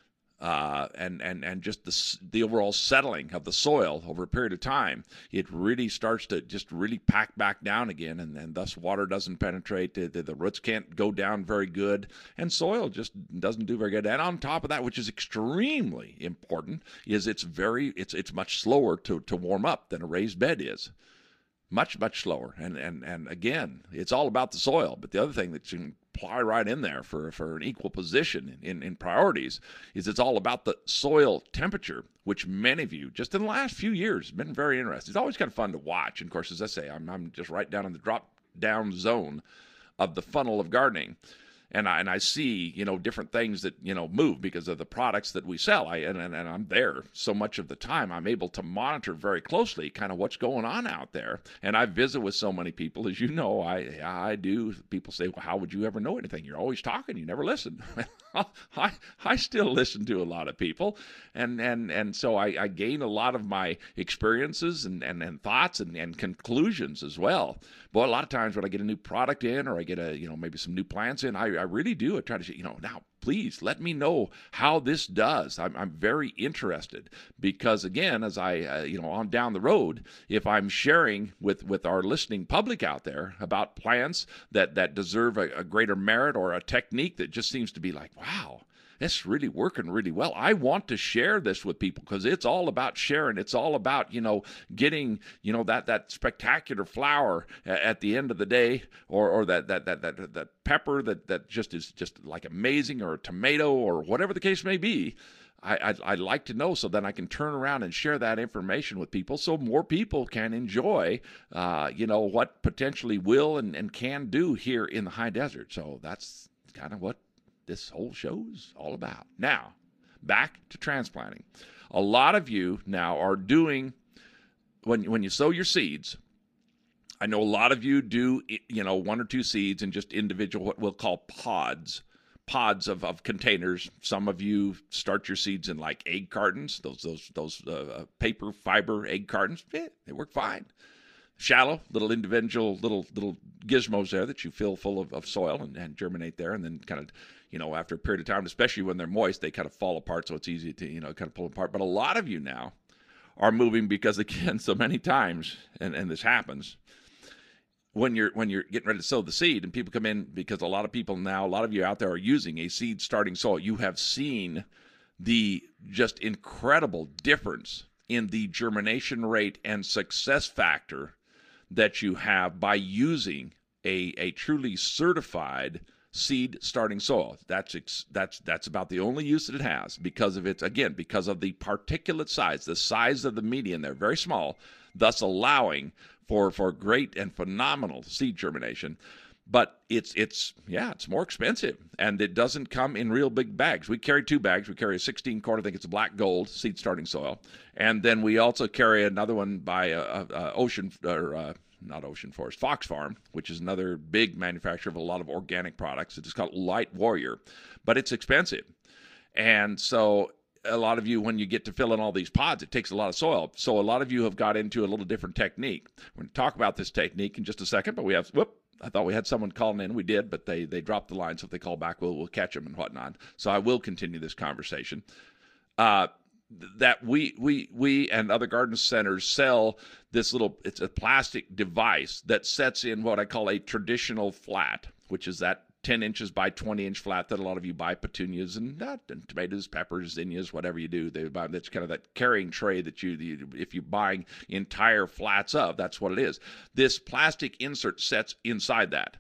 and just the overall settling of the soil over a period of time, it really starts to just really pack back down again, and thus water doesn't penetrate, the roots can't go down very good, and soil just doesn't do very good. And on top of that, which is extremely important, is it's much slower to warm up than a raised bed is. Much slower, and again, it's all about the soil. But the other thing that you can apply right in there for an equal position in priorities is it's all about the soil temperature, which many of you just in the last few years have been very interested. It's always kind of fun to watch. And of course, as I say, I'm just right down in the drop down zone of the funnel of gardening. And I see, different things that, move because of the products that we sell. And I'm there so much of the time. I'm able to monitor very closely kind of what's going on out there. And I visit with so many people, as you know, I do. People say, well, how would you ever know anything? You're always talking. You never listen. I I still listen to a lot of people, and so I gain a lot of my experiences and thoughts and conclusions as well. But a lot of times when I get a new product in, or I get maybe some new plants in, I really do. I try to say, now please let me know how this does. I'm very interested, because again, as I on down the road, if I'm sharing with our listening public out there about plants that deserve a greater merit, or a technique that just seems to be like, wow, it's really working really well, I want to share this with people, because it's all about sharing. It's all about, getting, that spectacular flower at the end of the day, or that pepper that just is just like amazing, or a tomato, or whatever the case may be. I'd like to know, so then I can turn around and share that information with people, so more people can enjoy, what potentially will and can do here in the high desert. So that's kind of what this whole show's all about. Now, back to transplanting. A lot of you now are doing, when you sow your seeds, I know a lot of you do, 1 or 2 seeds in just individual, what we'll call pods of containers. Some of you start your seeds in like egg cartons, those paper fiber egg cartons. They work fine. Shallow, little individual, little gizmos there that you fill full of soil and germinate there, and then kind of, after a period of time, especially when they're moist, they kind of fall apart, so it's easy to, kind of pull them apart. But a lot of you now are moving because, again, so many times, and this happens, when you're getting ready to sow the seed and people come in, because a lot of you out there are using a seed starting soil, you have seen the just incredible difference in the germination rate and success factor that you have by using a truly certified seed starting soil. That's about the only use that it has, because of the particulate size, the size of the medium. They're very small, thus allowing for great and phenomenal seed germination. But it's more expensive, and it doesn't come in real big bags. We carry 2 bags. We carry a 16-quart, I think it's a black gold seed starting soil, and then we also carry another one by not Ocean Forest, Fox Farm, which is another big manufacturer of a lot of organic products. It's called Light Warrior, but it's expensive, and so a lot of you, when you get to fill in all these pods, it takes a lot of soil. So a lot of you have got into a little different technique. We're going to talk about this technique in just a second, but I thought we had someone calling in. We did, but they dropped the line, so if they call back, we'll catch them and whatnot. So I will continue this conversation. That we and other garden centers sell this it's a plastic device that sets in what I call a traditional flat, which is that 10 inches by 20-inch flat that a lot of you buy petunias and tomatoes, peppers, zinnias, whatever you do. They buy, that's kind of that carrying tray that if you're buying entire flats of, that's what it is. This plastic insert sets inside that.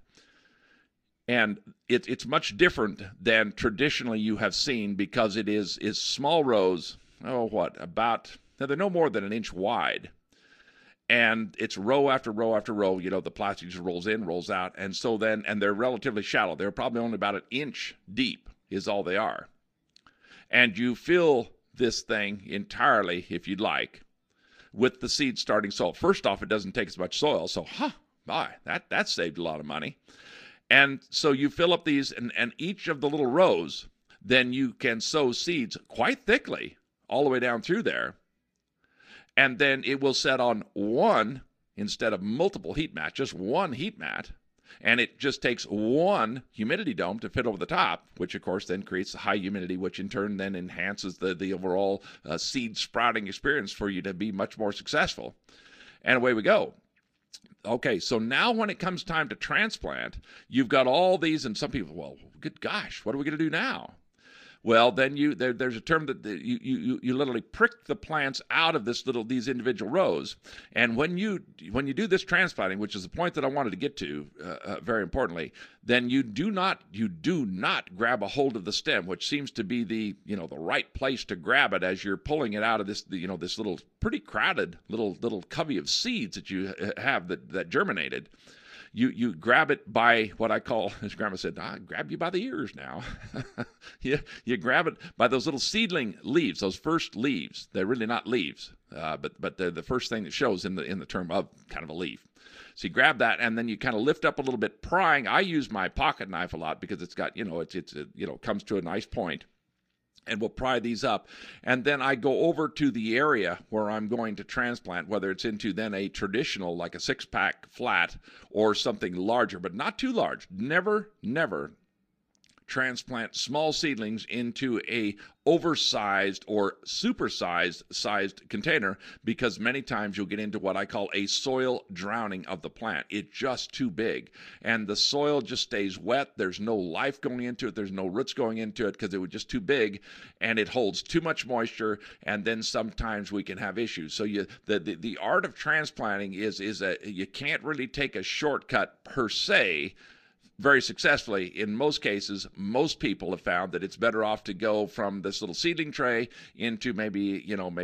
And it's much different than traditionally you have seen, because it is small rows, they're no more than an inch wide. And it's row after row after row. The plastic just rolls in, rolls out. And so and they're relatively shallow. They're probably only about an inch deep is all they are. And you fill this thing entirely, if you'd like, with the seed starting soil. First off, it doesn't take as much soil. So, that saved a lot of money. And so you fill up these, and each of the little rows, then you can sow seeds quite thickly all the way down through there. And then it will set on one instead of multiple heat mats, just one heat mat. And it just takes one humidity dome to fit over the top, which, of course, then creates the high humidity, which in turn then enhances the overall seed sprouting experience for you to be much more successful. And away we go. Okay, so now when it comes time to transplant, you've got all these, and some people, well, good gosh, what are we going to do now? Well, then there's a term that you literally prick the plants out of these individual rows, and when you do this transplanting, which is the point that I wanted to get to, very importantly, then you do not grab a hold of the stem, which seems to be the right place to grab it as you're pulling it out of this this little pretty crowded little covey of seeds that you have that germinated. You grab it by what I call, as Grandma said, I grab you by the ears now. You grab it by those little seedling leaves, those first leaves. They're really not leaves, but they're the first thing that shows in the term of kind of a leaf. So you grab that, and then you kind of lift up a little bit, prying. I use my pocket knife a lot because it's got, it comes to a nice point. and we'll pry these up. And then I go over to the area where I'm going to transplant, whether it's into then a traditional, like a 6-pack flat, or something larger, but not too large. Never transplant small seedlings into a oversized or supersized container, because many times you'll get into what I call a soil drowning of the plant. It's just too big, and the soil just stays wet. There's no life going into it. There's no roots going into it because it was just too big, and it holds too much moisture, and then sometimes we can have issues. So the art of transplanting is you can't really take a shortcut per se very successfully. In most cases, most people have found that it's better off to go from this little seedling tray into maybe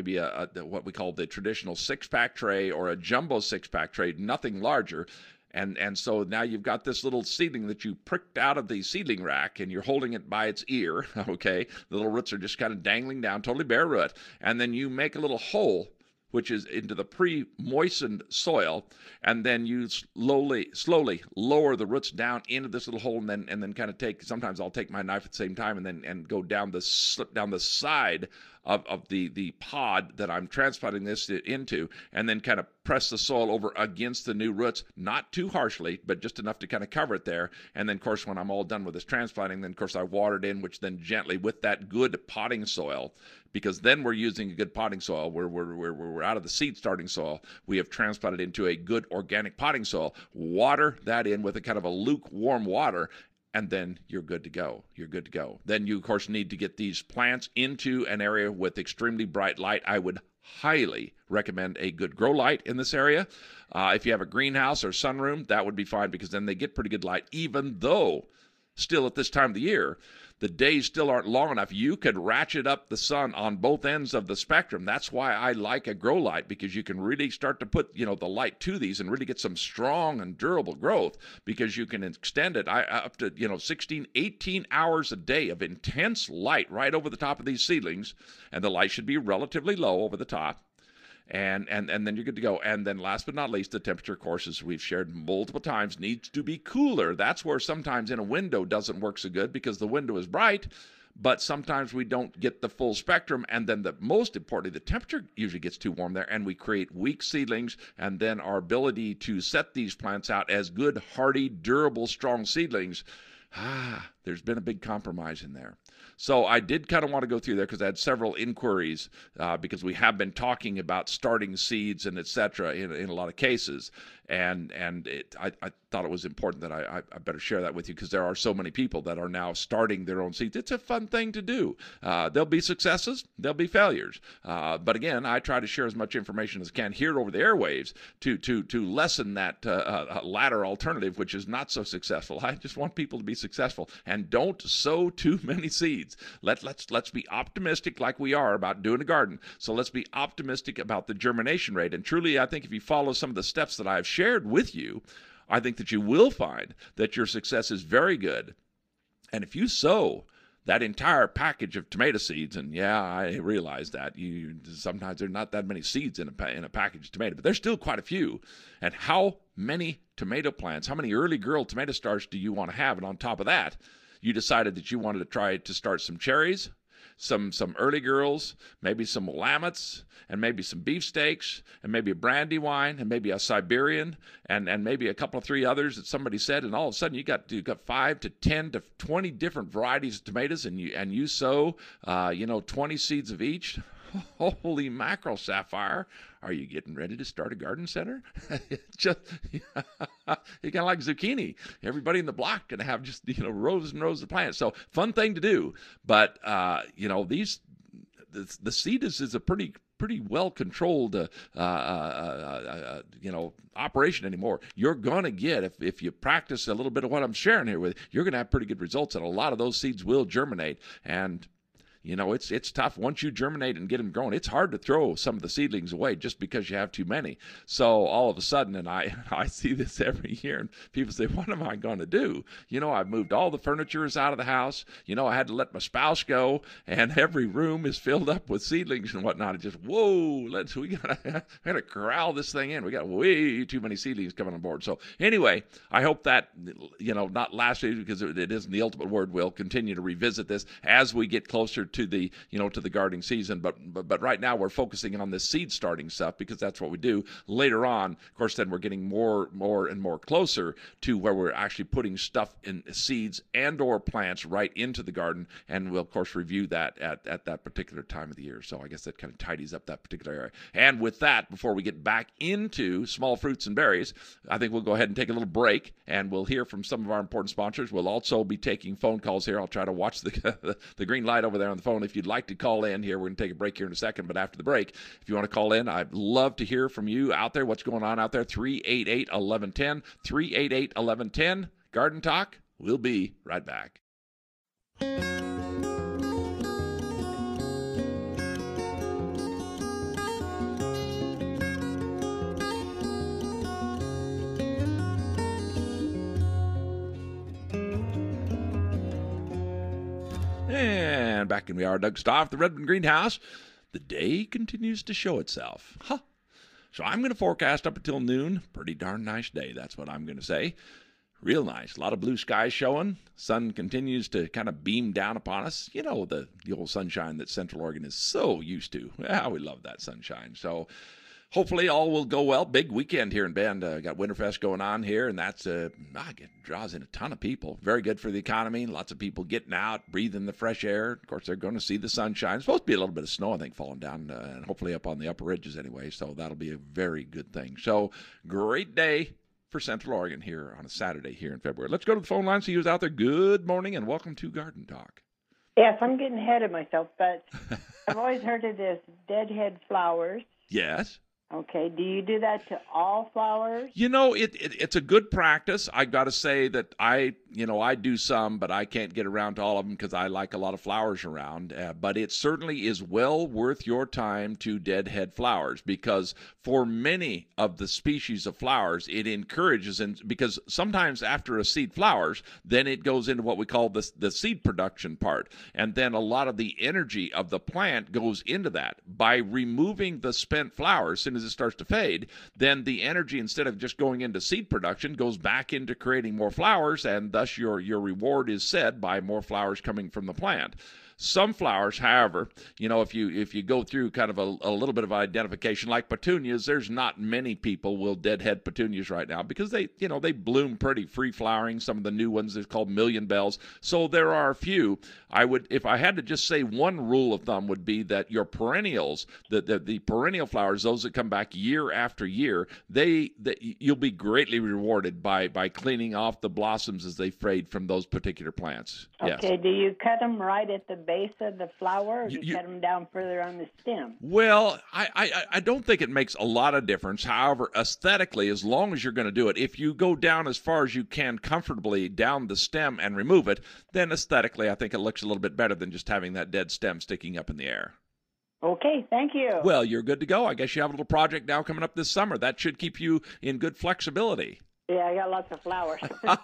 a what we call the traditional 6-pack tray, or a jumbo 6-pack tray, nothing larger. And so now you've got this little seedling that you pricked out of the seedling rack, and you're holding it by its ear, okay? The little roots are just kind of dangling down, totally bare root. And then you make a little hole, which is into the pre-moistened soil, and then you slowly lower the roots down into this little hole, and then kind of sometimes I'll take my knife at the same time and go slip down the side of the pod that I'm transplanting this into, and then kind of press the soil over against the new roots, not too harshly, but just enough to kind of cover it there. And then, of course, when I'm all done with this transplanting, then, of course, I water it in, which then gently, with that good potting soil, because then we're using a good potting soil. We're out of the seed starting soil. We have transplanted into a good organic potting soil. Water that in with a kind of a lukewarm water, and then you're good to go. You're good to go. Then you, of course, need to get these plants into an area with extremely bright light. I would highly recommend a good grow light in this area. If you have a greenhouse or sunroom, that would be fine, because then they get pretty good light, even though still at this time of the year, the days still aren't long enough. You could ratchet up the sun on both ends of the spectrum. That's why I like a grow light, because you can really start to put, the light to these and really get some strong and durable growth, because you can extend it up to, 16, 18 hours a day of intense light right over the top of these seedlings, and the light should be relatively low over the top. And then you're good to go. And then last but not least, the temperature, of course, as we've shared multiple times, needs to be cooler. That's where sometimes in a window doesn't work so good, because the window is bright, but sometimes we don't get the full spectrum. And then most importantly, the temperature usually gets too warm there, and we create weak seedlings. And then our ability to set these plants out as good, hardy, durable, strong seedlings, there's been a big compromise in there. So I did kind of want to go through there, because I had several inquiries, because we have been talking about starting seeds and et cetera in a lot of cases. And I thought it was important that I better share that with you, because there are so many people that are now starting their own seeds. It's a fun thing to do. There'll be successes, there'll be failures. But again, I try to share as much information as I can here over the airwaves to lessen that latter alternative, which is not so successful. I just want people to be successful, and don't sow too many seeds. Let's be optimistic, like we are about doing a garden. So let's be optimistic about the germination rate. And truly, I think if you follow some of the steps that I've shared with you, I think that you will find that your success is very good. And if you sow that entire package of tomato seeds, and yeah, I realize that sometimes there are not that many seeds in a package of tomato, but there's still quite a few. And how many tomato plants, how many early girl tomato starts do you want to have? And on top of that, you decided that you wanted to try to start some cherries, some early girls, maybe some Willamettes, and maybe some beefsteaks, and maybe a Brandywine, and maybe a Siberian, and maybe a couple of 3 others that somebody said, and all of a sudden you got 5 to 10 to 20 different varieties of tomatoes, and you sow 20 seeds of each. Holy mackerel, Sapphire. Are you getting ready to start a garden center? Just you're kind of like zucchini. Everybody in the block going to have just rows and rows of plants. So fun thing to do. But the seed is a pretty well controlled operation anymore. You're gonna get, if you practice a little bit of what I'm sharing here with, you're gonna have pretty good results, and a lot of those seeds will germinate. And it's tough. Once you germinate and get them growing, it's hard to throw some of the seedlings away just because you have too many. So all of a sudden, and I see this every year, and people say, what am I going to do? I've moved all the furniture out of the house. I had to let my spouse go, and every room is filled up with seedlings and whatnot. It's just, whoa, we gotta corral this thing in. We got way too many seedlings coming on board. So anyway, I hope that, not last week, because it isn't the ultimate word. We'll continue to revisit this as we get closer to the to the gardening season. But right now we're focusing on this seed starting stuff because that's what we do. Later on, of course, then we're getting more and more closer to where we're actually putting stuff in seeds and or plants right into the garden, and we'll of course review that at that particular time of the year. So I guess that kind of tidies up that particular area. And with that, before we get back into small fruits and berries, I think we'll go ahead and take a little break, and we'll hear from some of our important sponsors. We'll also be taking phone calls here. I'll try to watch the green light over there on the phone. If you'd like to call in here, we're going to take a break here in a second, but after the break, if you want to call in, I'd love to hear from you out there. What's going on out there? 388-1110, 388-1110. Garden Talk. We'll be right back. And back in we are, Doug Stott, the Redmond Greenhouse. The day continues to show itself. So I'm going to forecast up until noon. Pretty darn nice day, that's what I'm going to say. Real nice. A lot of blue skies showing. Sun continues to kind of beam down upon us. You know, the old sunshine that Central Oregon is so used to. Yeah, we love that sunshine. So hopefully all will go well. Big weekend here in Bend. Got Winterfest going on here, and that's it draws in a ton of people. Very good for the economy. Lots of people getting out, breathing the fresh air. Of course, they're going to see the sunshine. It's supposed to be a little bit of snow, I think, falling down, and hopefully up on the upper ridges anyway. So that'll be a very good thing. So great day for Central Oregon here on a Saturday here in February. Let's go to the phone line, see who's out there. Good morning, and welcome to Garden Talk. Yes, I'm getting ahead of myself, but I've always heard of this deadhead flowers. Yes. Okay, do you do that to all flowers? You know, it's a good practice. I got to say that I do some, but I can't get around to all of them because I like a lot of flowers around. But it certainly is well worth your time to deadhead flowers, because for many of the species of flowers, it encourages, and because sometimes after a seed flowers, then it goes into what we call the seed production part. And then a lot of the energy of the plant goes into that. By removing the spent flowers, as it starts to fade, then the energy, instead of just going into seed production, goes back into creating more flowers, and thus your reward is said by more flowers coming from the plant. Some flowers, however, if you go through kind of a little bit of identification, like petunias, there's not many people will deadhead petunias right now because they bloom pretty free flowering. Some of the new ones is called million bells. So there are a few. If I had to just say one rule of thumb, would be that your perennials, the perennial flowers, those that come back year after year, you'll be greatly rewarded by cleaning off the blossoms as they fade from those particular plants. Okay, yes. Do you cut them right at the base of the flower, or do you cut them down further on the stem? Well, I don't think it makes a lot of difference. However, aesthetically, as long as you're going to do it, if you go down as far as you can comfortably down the stem and remove it, then aesthetically I think it looks a little bit better than just having that dead stem sticking up in the air. Okay, thank you. Well, you're good to go. I guess you have a little project now coming up this summer. That should keep you in good flexibility. Yeah, I got lots of flowers.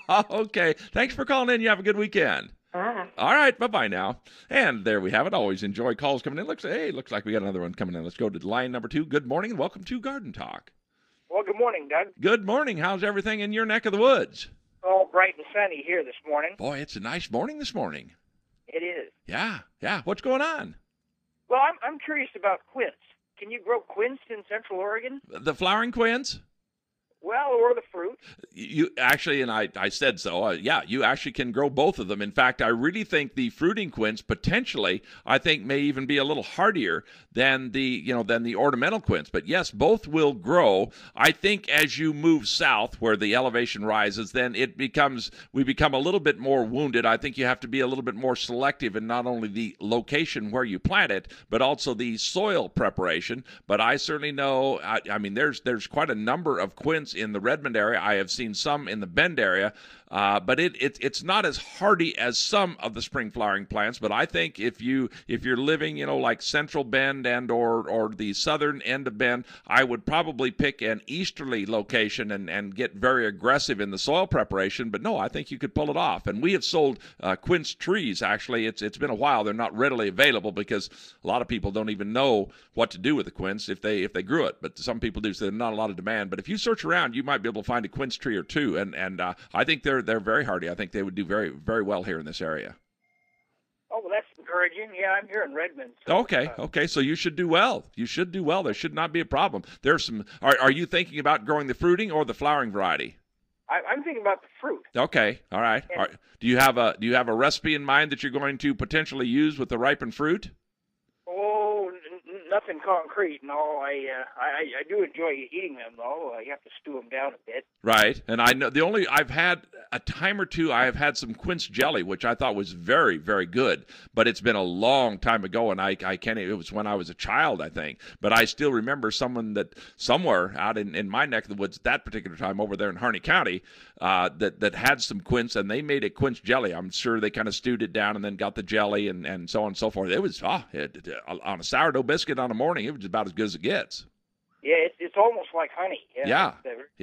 Okay. Thanks for calling in. You have a good weekend. All right, bye-bye now. And there we have it. Always enjoy calls coming in. Looks like we got another one coming in. Let's go to line number 2. Good morning and welcome to Garden Talk. Well, good morning, Doug. Good morning. How's everything in your neck of the woods? All bright and sunny here this morning. Boy, it's a nice morning this morning. It is. Yeah. What's going on? Well, I'm curious about quince. Can you grow quince in Central Oregon? The flowering quince? Well, or the fruit. You actually, and I said so, you actually can grow both of them. In fact, I really think the fruiting quince potentially, I think, may even be a little hardier than the ornamental quince. But yes, both will grow. I think as you move south where the elevation rises, then we become a little bit more wounded. I think you have to be a little bit more selective in not only the location where you plant it, but also the soil preparation. But I certainly know, there's quite a number of quince in the Redmond area. I have seen some in the Bend area, but it's not as hardy as some of the spring flowering plants. But I think if you're living, like Central Bend and or the southern end of Bend, I would probably pick an easterly location and get very aggressive in the soil preparation. But no, I think you could pull it off. And we have sold quince trees. Actually, it's been a while. They're not readily available because a lot of people don't even know what to do with the quince if they grew it. But some people do, so there's not a lot of demand. But if you search around, you might be able to find a quince tree or two, and I think they're very hardy. I think they would do very, very well here in this area. Oh, well, that's encouraging. Yeah, I'm here in Redmond. So, Okay. So you should do well. You should do well. There should not be a problem. There's some. Are you thinking about growing the fruiting or the flowering variety? I'm thinking about the fruit. Okay. All right. Do you have a recipe in mind that you're going to potentially use with the ripened fruit? Oh, nothing concrete. No, I do enjoy eating them though. You have to stew them down a bit. Right. And I know I've had a time or two. I have had some quince jelly, which I thought was very, very good. But it's been a long time ago, and I can't. It was when I was a child, I think. But I still remember someone that somewhere out in my neck of the woods at that particular time over there in Harney County that had some quince, and they made a quince jelly. I'm sure they kind of stewed it down and then got the jelly and so on and so forth. It was on a sourdough biscuit on a morning. It was about as good as it gets. Yeah, it's almost like honey. Yeah.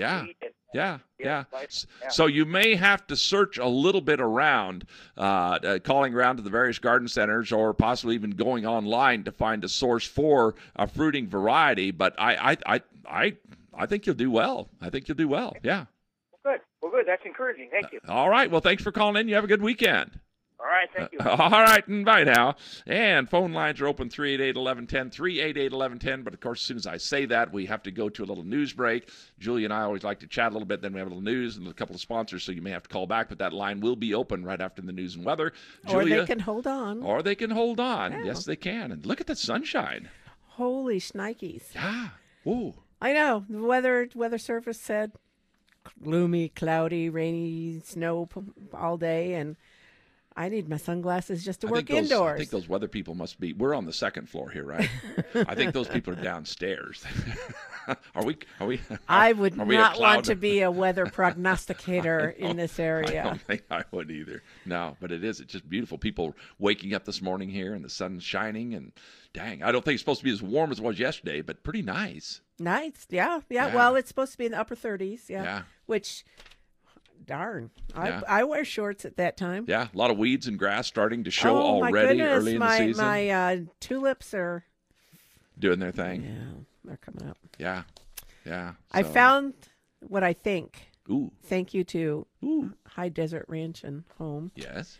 So you may have to search a little bit around, calling around to the various garden centers, or possibly even going online to find a source for a fruiting variety. But I think you'll do well. I think you'll do well. Yeah. Well, good. That's encouraging. Thank you. All right. Well, thanks for calling in. You have a good weekend. All right, thank you. All right, and bye now. And phone lines are open 388-1110, 388-1110. But, of course, as soon as I say that, we have to go to a little news break. Julie and I always like to chat a little bit. Then we have a little news and a couple of sponsors, so you may have to call back. But that line will be open right after the news and weather. Julia, or they can hold on. Yeah. Yes, they can. And look at that sunshine. Holy shnikes. Yeah. Ooh. I know. The weather service said gloomy, cloudy, rainy, snow all day, and I need my sunglasses just to work indoors. I think those weather people must be. We're on the second floor here, right? I think those people are downstairs. Are we? I would not want to be a weather prognosticator in this area. I don't think I would either. No, but it is. It's just beautiful. People waking up this morning here and the sun's shining, and dang, I don't think it's supposed to be as warm as it was yesterday, but pretty nice. Nice, yeah. Well, it's supposed to be in the upper 30s, yeah. Which. Darn. I wear shorts at that time. Yeah, a lot of weeds and grass starting to show my already goodness. early in the season. My tulips are doing their thing. Yeah, they're coming up. Yeah. I found what I think. Ooh. Thank you to High Desert Ranch and Home. Yes.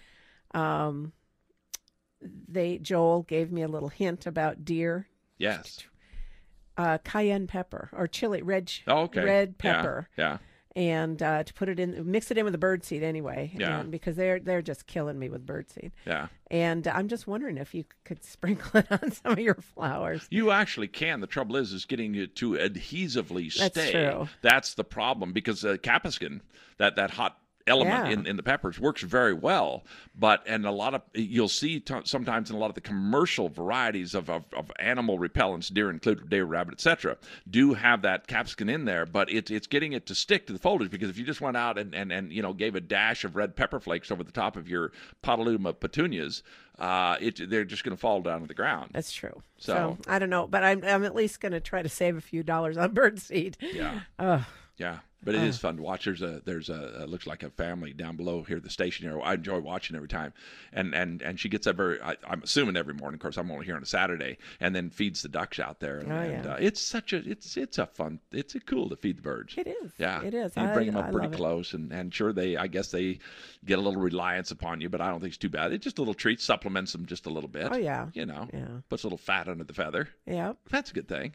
Joel gave me a little hint about deer. Yes. Cayenne pepper or chili, red pepper. Yeah. And to put it in, mix it in with the birdseed anyway. Yeah. Because they're just killing me with birdseed. Yeah. And I'm just wondering if you could sprinkle it on some of your flowers. You actually can. The trouble is getting it to adhesively stay. That's true. That's the problem, because capsicum, that hot element in the peppers, works very well, and a lot of you'll see sometimes in a lot of the commercial varieties of animal repellents, deer included, deer, rabbit, etc., do have that capsicum in there, but it's getting it to stick to the foliage, because if you just went out and gave a dash of red pepper flakes over the top of your potaluma petunias, they're just going to fall down to the ground. That's true. So I don't know, but I'm at least going to try to save a few dollars on birdseed. Yeah. Yeah. But it is fun to watch. There's a looks like a family down below here at the station here. I enjoy watching every time, and she gets up I'm assuming every morning. Of course, I'm only here on a Saturday, and then feeds the ducks out there. It's cool to feed the birds. It is. Yeah, it is. You bring them up pretty close, and sure I guess they get a little reliance upon you, but I don't think it's too bad. It's just a little treat, supplements them just a little bit. Oh yeah. Puts a little fat under the feather. Yeah, that's a good thing.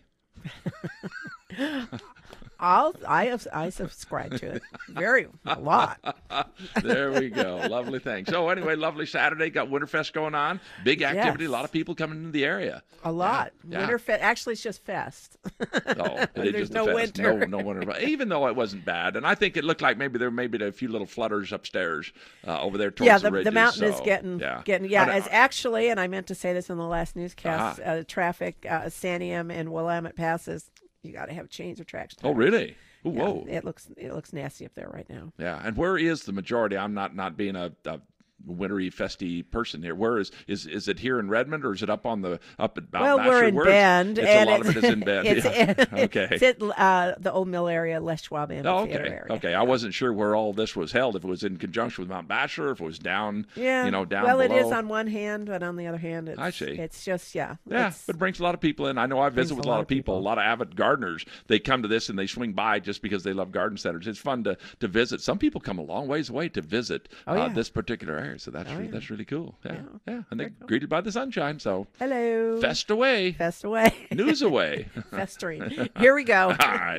I subscribe to it a lot. There we go. Lovely thing. So anyway, lovely Saturday. Got Winterfest going on. Big activity. Yes. A lot of people coming into the area. A lot. Yeah. Winterfest. Actually, it's just fest. There's no winter. No winter. Even though it wasn't bad, and I think it looked like maybe there may be a few little flutters upstairs over there towards the ridges. The mountain is getting. As actually, and I meant to say this in the last newscast. Traffic, Santiam and Willamette passes. You got to have change of tracks. Oh, really? Ooh, yeah, whoa! It looks nasty up there right now. Yeah, and where is the majority? I'm not being a wintry, festy person here. Where is it here in Redmond, or is it up at Mount Basher? We're in Bend. A lot of it is in Bend. Okay. It's at the Old Mill area, Les Schwab Amphitheater area. Okay. I wasn't sure where all this was held. If it was in conjunction with Mount Basher, if it was down, down well, below. It is on one hand, but on the other hand, it's, I see. It's just, but it brings a lot of people in. I know I visit with a lot of people, a lot of avid gardeners. They come to this and they swing by just because they love garden centers. It's fun to visit. Some people come a long ways away to visit this particular area. there. So that's Oh, yeah. that's really cool. Yeah, Yeah. and they're Very cool. greeted by the sunshine. So Hello. fest away, Fest away. news away. Festering. Here we go. All right.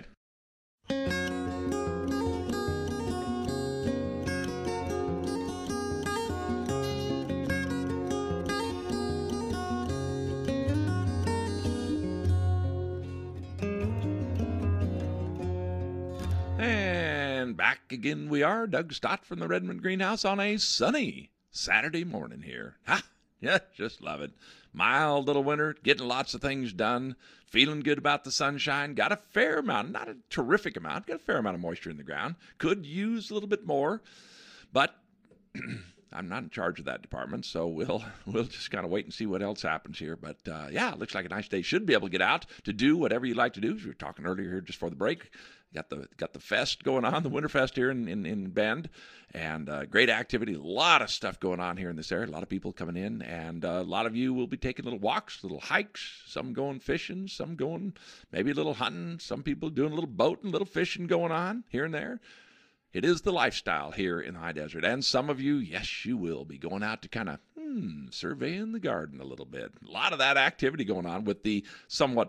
And back again we are, Doug Stott from the Redmond Greenhouse on a sunny Saturday morning here. Ha! Yeah, just love it. Mild little winter, getting lots of things done, feeling good about the sunshine. Got a fair amount, not a terrific amount, got a fair amount of moisture in the ground. Could use a little bit more, but I'm not in charge of that department, so we'll just kind of wait and see what else happens here. But yeah, it looks like a nice day. Should be able to get out to do whatever you like to do. As we were talking earlier here just for the break. Got the fest going on, the Winterfest here in Bend, and great activity. A lot of stuff going on here in this area. A lot of people coming in, and a lot of you will be taking little walks, little hikes. Some going fishing, some going maybe a little hunting. Some people doing a little boating, little fishing going on here and there. It is the lifestyle here in the high desert, and some of you, yes, you will be going out to kind of surveying the garden a little bit. A lot of that activity going on with the somewhat,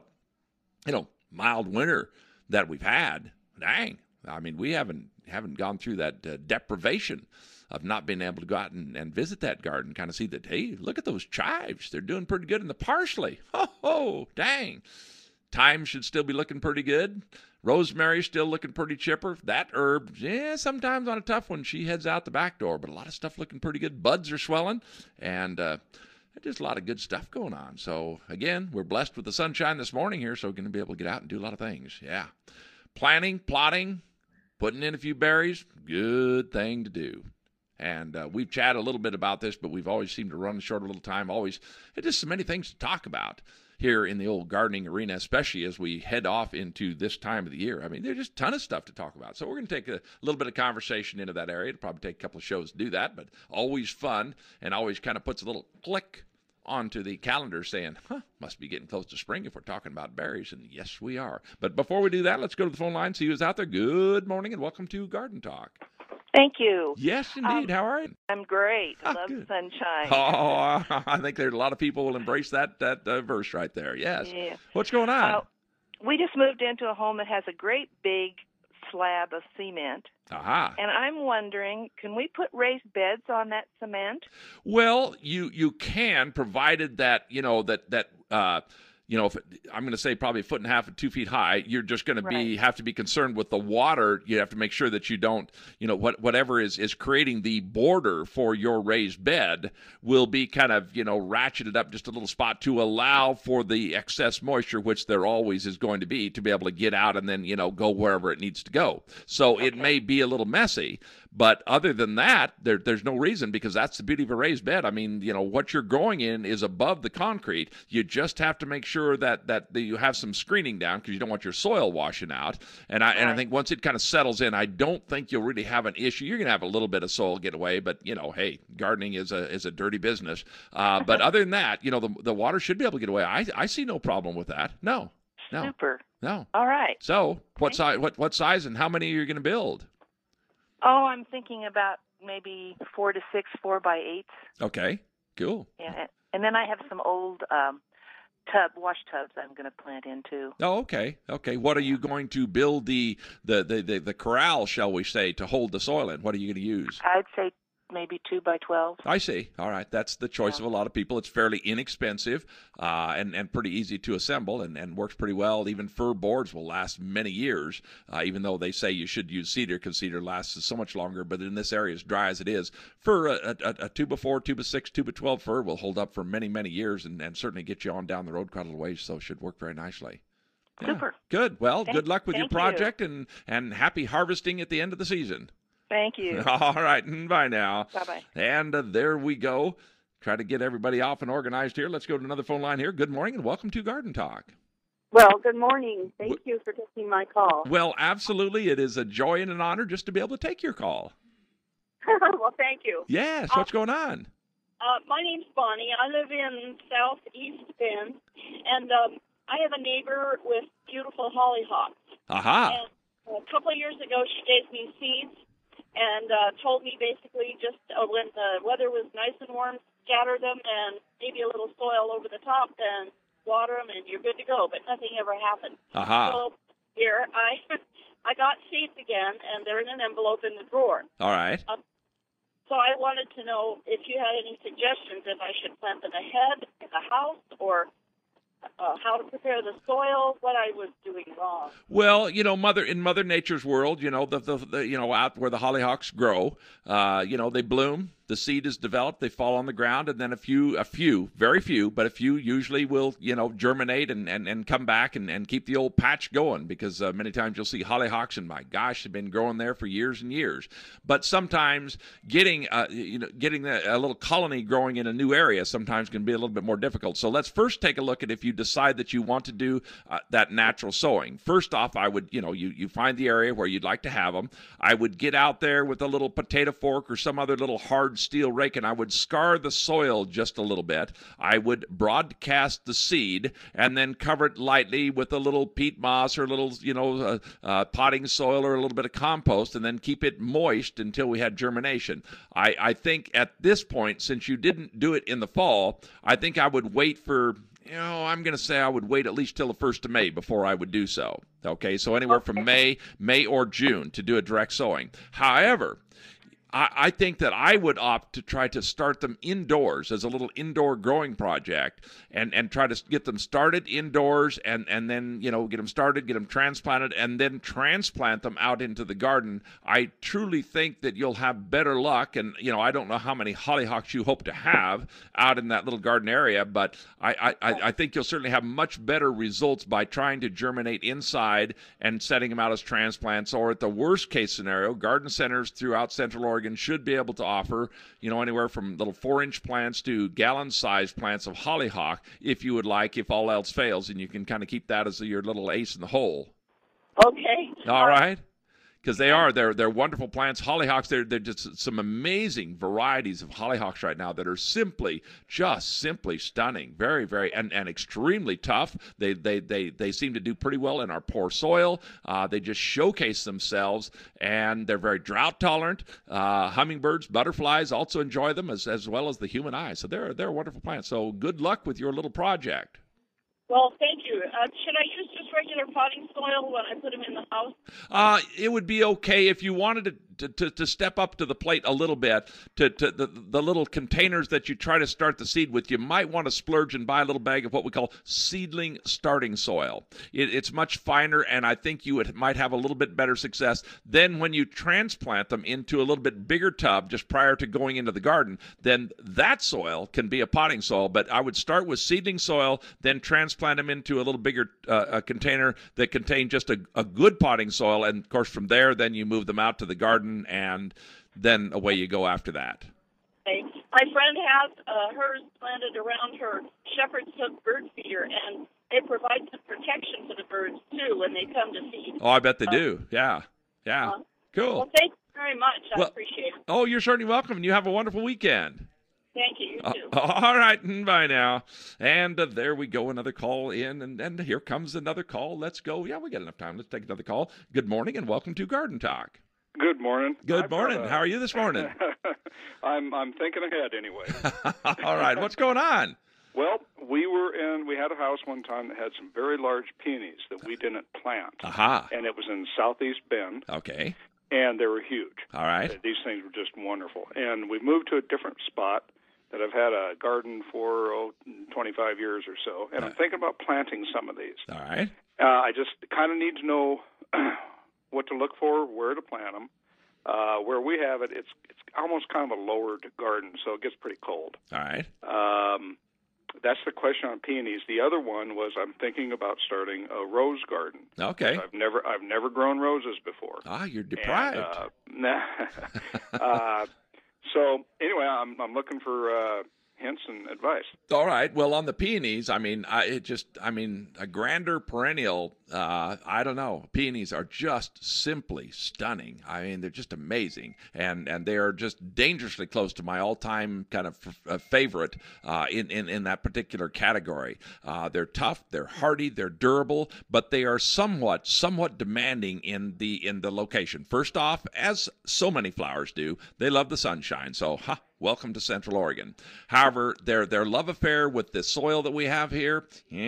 mild winter that we've had. Dang, I mean, we haven't gone through that deprivation of not being able to go out and visit that garden, kind of see that, hey, look at those chives. They're doing pretty good in the parsley. Oh, dang. Thyme should still be looking pretty good. Rosemary still looking pretty chipper. That herb, sometimes on a tough one, she heads out the back door, but a lot of stuff looking pretty good. Buds are swelling, and just a lot of good stuff going on. So, again, we're blessed with the sunshine this morning here, so we're going to be able to get out and do a lot of things. Yeah. Planting, plotting, putting in a few berries, good thing to do. And we've chatted a little bit about this, but we've always seemed to run short a little time. There's just so many things to talk about here in the old gardening arena, especially as we head off into this time of the year. I mean, there's just a ton of stuff to talk about. So we're going to take a little bit of conversation into that area. It'll probably take a couple of shows to do that, but always fun and always kind of puts a little click onto the calendar saying, must be getting close to spring if we're talking about berries. And yes, we are. But before we do that, let's go to the phone line, see who's out there. Good morning and welcome to Garden Talk. Thank you. Yes, indeed. How are you? I'm great. I love good. sunshine. Oh, I think there's a lot of people will embrace that verse right there. Yes. Yeah. What's going on? We just moved into a home that has a great big slab of cement. Aha. And I'm wondering, can we put raised beds on that cement? Well, you can, provided that, if I'm going to say probably 1.5 feet to 2 feet high, you're just going to have to be concerned with the water. You have to make sure that you don't, whatever is creating the border for your raised bed will be kind of, ratcheted up just a little spot to allow for the excess moisture, which there always is going to be able to get out and then, go wherever it needs to go. So It may be a little messy, but other than that, there's no reason, because that's the beauty of a raised bed. I mean, what you're growing in is above the concrete. You just have to make sure that you have some screening down, because you don't want your soil washing out. And I think once it kind of settles in, I don't think you'll really have an issue. You're going to have a little bit of soil get away, but hey, gardening is a dirty business. But other than that, the water should be able to get away. I see no problem with that. No. Super. No. All right. So what size and how many are you going to build? Oh, I'm thinking about maybe 4 to 6 4x8s. Okay. Cool. Yeah, and then I have some old wash tubs I'm going to plant into. Oh, okay. Okay. What are you going to build the corral, shall we say, to hold the soil in? What are you going to use? I'd say maybe 2x12. I see. All right. That's the choice of a lot of people. It's fairly inexpensive and pretty easy to assemble and works pretty well. Even fir boards will last many years, even though they say you should use cedar, because cedar lasts so much longer. But in this area, as dry as it is, fir, a 2x4, 2x6, 2x12 fir will hold up for many, many years and certainly get you on down the road quite a little ways. So it should work very nicely. Yeah. Super. Good. Well, good luck with your thank you. project and happy harvesting at the end of the season. Thank you. All right. Bye now. Bye-bye. And there we go. Try to get everybody off and organized here. Let's go to another phone line here. Good morning and welcome to Garden Talk. Well, good morning. Thank you for taking my call. Well, absolutely. It is a joy and an honor just to be able to take your call. Well, thank you. Yes. What's going on? My name's Bonnie. I live in southeast Bend, and I have a neighbor with beautiful hollyhocks. Aha. And a couple of years ago, she gave me seeds, and told me basically just when the weather was nice and warm, scatter them and maybe a little soil over the top, then water them, and you're good to go. But nothing ever happened. Aha. So here I got seeds again, and they're in an envelope in the drawer. All right. So I wanted to know if you had any suggestions if I should plant them ahead in the house, or how to prepare the soil, what I was doing wrong. Well, in Mother Nature's world, the out where the hollyhocks grow, they bloom. The seed is developed, they fall on the ground, and then a few, very few, but a few usually will, germinate and come back and keep the old patch going, because many times you'll see hollyhocks and, my gosh, they've been growing there for years and years. But sometimes getting a little colony growing in a new area sometimes can be a little bit more difficult. So let's first take a look at if you decide that you want to do that natural sowing. First off, I would, you find the area where you'd like to have them. I would get out there with a little potato fork or some other little hard steel rake, and I would scar the soil just a little bit. I would broadcast the seed and then cover it lightly with a little peat moss or a little, potting soil or a little bit of compost, and then keep it moist until we had germination. I think at this point, since you didn't do it in the fall, I think I would wait for, I'm going to say I would wait at least till the 1st of May before I would do so. Okay, so anywhere from May or June to do a direct sowing. However, I think that I would opt to try to start them indoors as a little indoor growing project, and try to get them started indoors, and then, get them started, get them transplanted, and then transplant them out into the garden. I truly think that you'll have better luck, and, I don't know how many hollyhocks you hope to have out in that little garden area, but I think you'll certainly have much better results by trying to germinate inside and setting them out as transplants, or at the worst case scenario, garden centers throughout Central Oregon should be able to offer, anywhere from little 4-inch plants to gallon-sized plants of hollyhock, if you would like, if all else fails, and you can kind of keep that as your little ace in the hole. Okay. All right. Because they're wonderful plants. Hollyhocks, they're just some amazing varieties of hollyhocks right now that are simply stunning, very, very, and extremely tough. They seem to do pretty well in our poor soil. They just showcase themselves, and they're very drought tolerant. Hummingbirds, butterflies also enjoy them as well as the human eye. So they're a wonderful plant. So good luck with your little project. Well, thank you. Should I use just regular potting soil when I put them in the house? It would be okay if you wanted to step up to the plate a little bit, to the little containers that you try to start the seed with. You might want to splurge and buy a little bag of what we call seedling starting soil. It's much finer, and I think you might have a little bit better success. Then when you transplant them into a little bit bigger tub just prior to going into the garden, then that soil can be a potting soil. But I would start with seedling soil, then transplant them into a little bigger container that contains just a good potting soil, and of course from there then you move them out to the garden, and then away you go after that. Okay. My friend has hers planted around her shepherd's hook bird feeder, and they provide some protection for the birds too when they come to feed. Oh, I bet they do. Yeah. Cool. Well, thank you very much. I appreciate it. Oh, you're certainly welcome, and you have a wonderful weekend. Thank you. You too. All right, bye now. And there we go, another call in, and here comes another call. Let's go. Yeah, we got enough time. Let's take another call. Good morning, and welcome to Garden Talk. Good morning. Good morning. How are you this morning? I'm thinking ahead anyway. All right. What's going on? Well, we had a house one time that had some very large peonies that we didn't plant. Aha. And it was in Southeast Bend. Okay. And they were huge. All right. These things were just wonderful. And we moved to a different spot that I've had a garden for 25 years or so. And I'm thinking about planting some of these. All right. I just kind of need to know what to look for, where to plant them. Where we have it, it's almost kind of a lowered garden, so it gets pretty cold. All right. That's the question on peonies. The other one was I'm thinking about starting a rose garden. Okay. I've never grown roses before. Ah, you're deprived. So anyway, I'm looking for hints and advice. All right. Well, on the peonies, a grander perennial I don't know. Peonies are just simply stunning. I mean, they're just amazing, and they are just dangerously close to my all-time kind of favorite in that particular category. They're tough, they're hardy, they're durable, but they are somewhat demanding in the location. First off, as so many flowers do, they love the sunshine. So, welcome to Central Oregon. However, their love affair with the soil that we have here,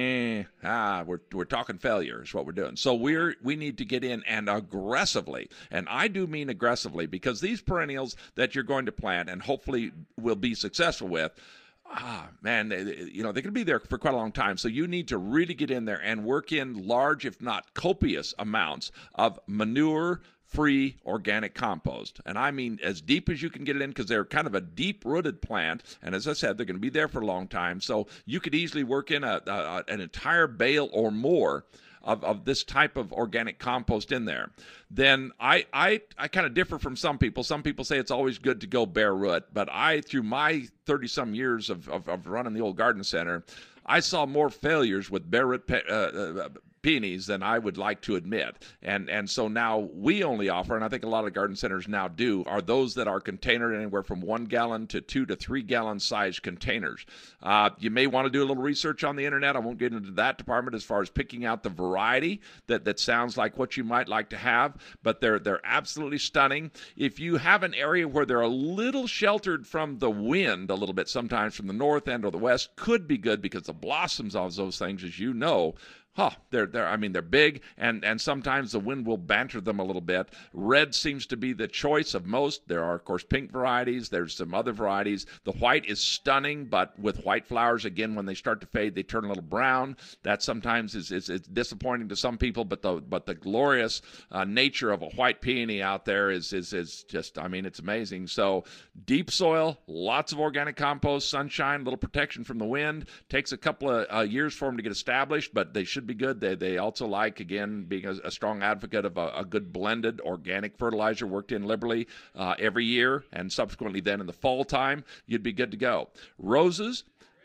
we're talking failure is what we're doing. So we need to get in and aggressively, and I do mean aggressively, because these perennials that you're going to plant and hopefully will be successful with, man, they can be there for quite a long time. So you need to really get in there and work in large, if not copious amounts of manure-free organic compost. And I mean as deep as you can get it in, because they're kind of a deep-rooted plant. And as I said, they're going to be there for a long time. So you could easily work in an entire bale or more of this type of organic compost in there. Then I kind of differ from some people. Some people say it's always good to go bare root, but through my 30-some years of running the old garden center, I saw more failures with bare root peonies than I would like to admit. And so now we only offer, and I think a lot of garden centers now do, are those that are containered anywhere from 1 gallon to 2 to 3 gallon size containers. You may want to do a little research on the internet. I won't get into that department as far as picking out the variety that sounds like what you might like to have, but they're absolutely stunning. If you have an area where they're a little sheltered from the wind a little bit, sometimes from the north end or the west, could be good, because the blossoms of those things, as you know, they're big, and sometimes the wind will banter them a little bit. Red seems to be the choice of most. There are, of course, pink varieties. There's some other varieties. The white is stunning, but with white flowers, again, when they start to fade, they turn a little brown. That sometimes is disappointing to some people, but the glorious nature of a white peony out there is just, it's amazing. So deep soil, lots of organic compost, sunshine, a little protection from the wind. Takes a couple of years for them to get established, but they should be good. They also like, again, being a strong advocate of a good blended organic fertilizer worked in liberally every year, and subsequently then in the fall time, you'd be good to go. Roses,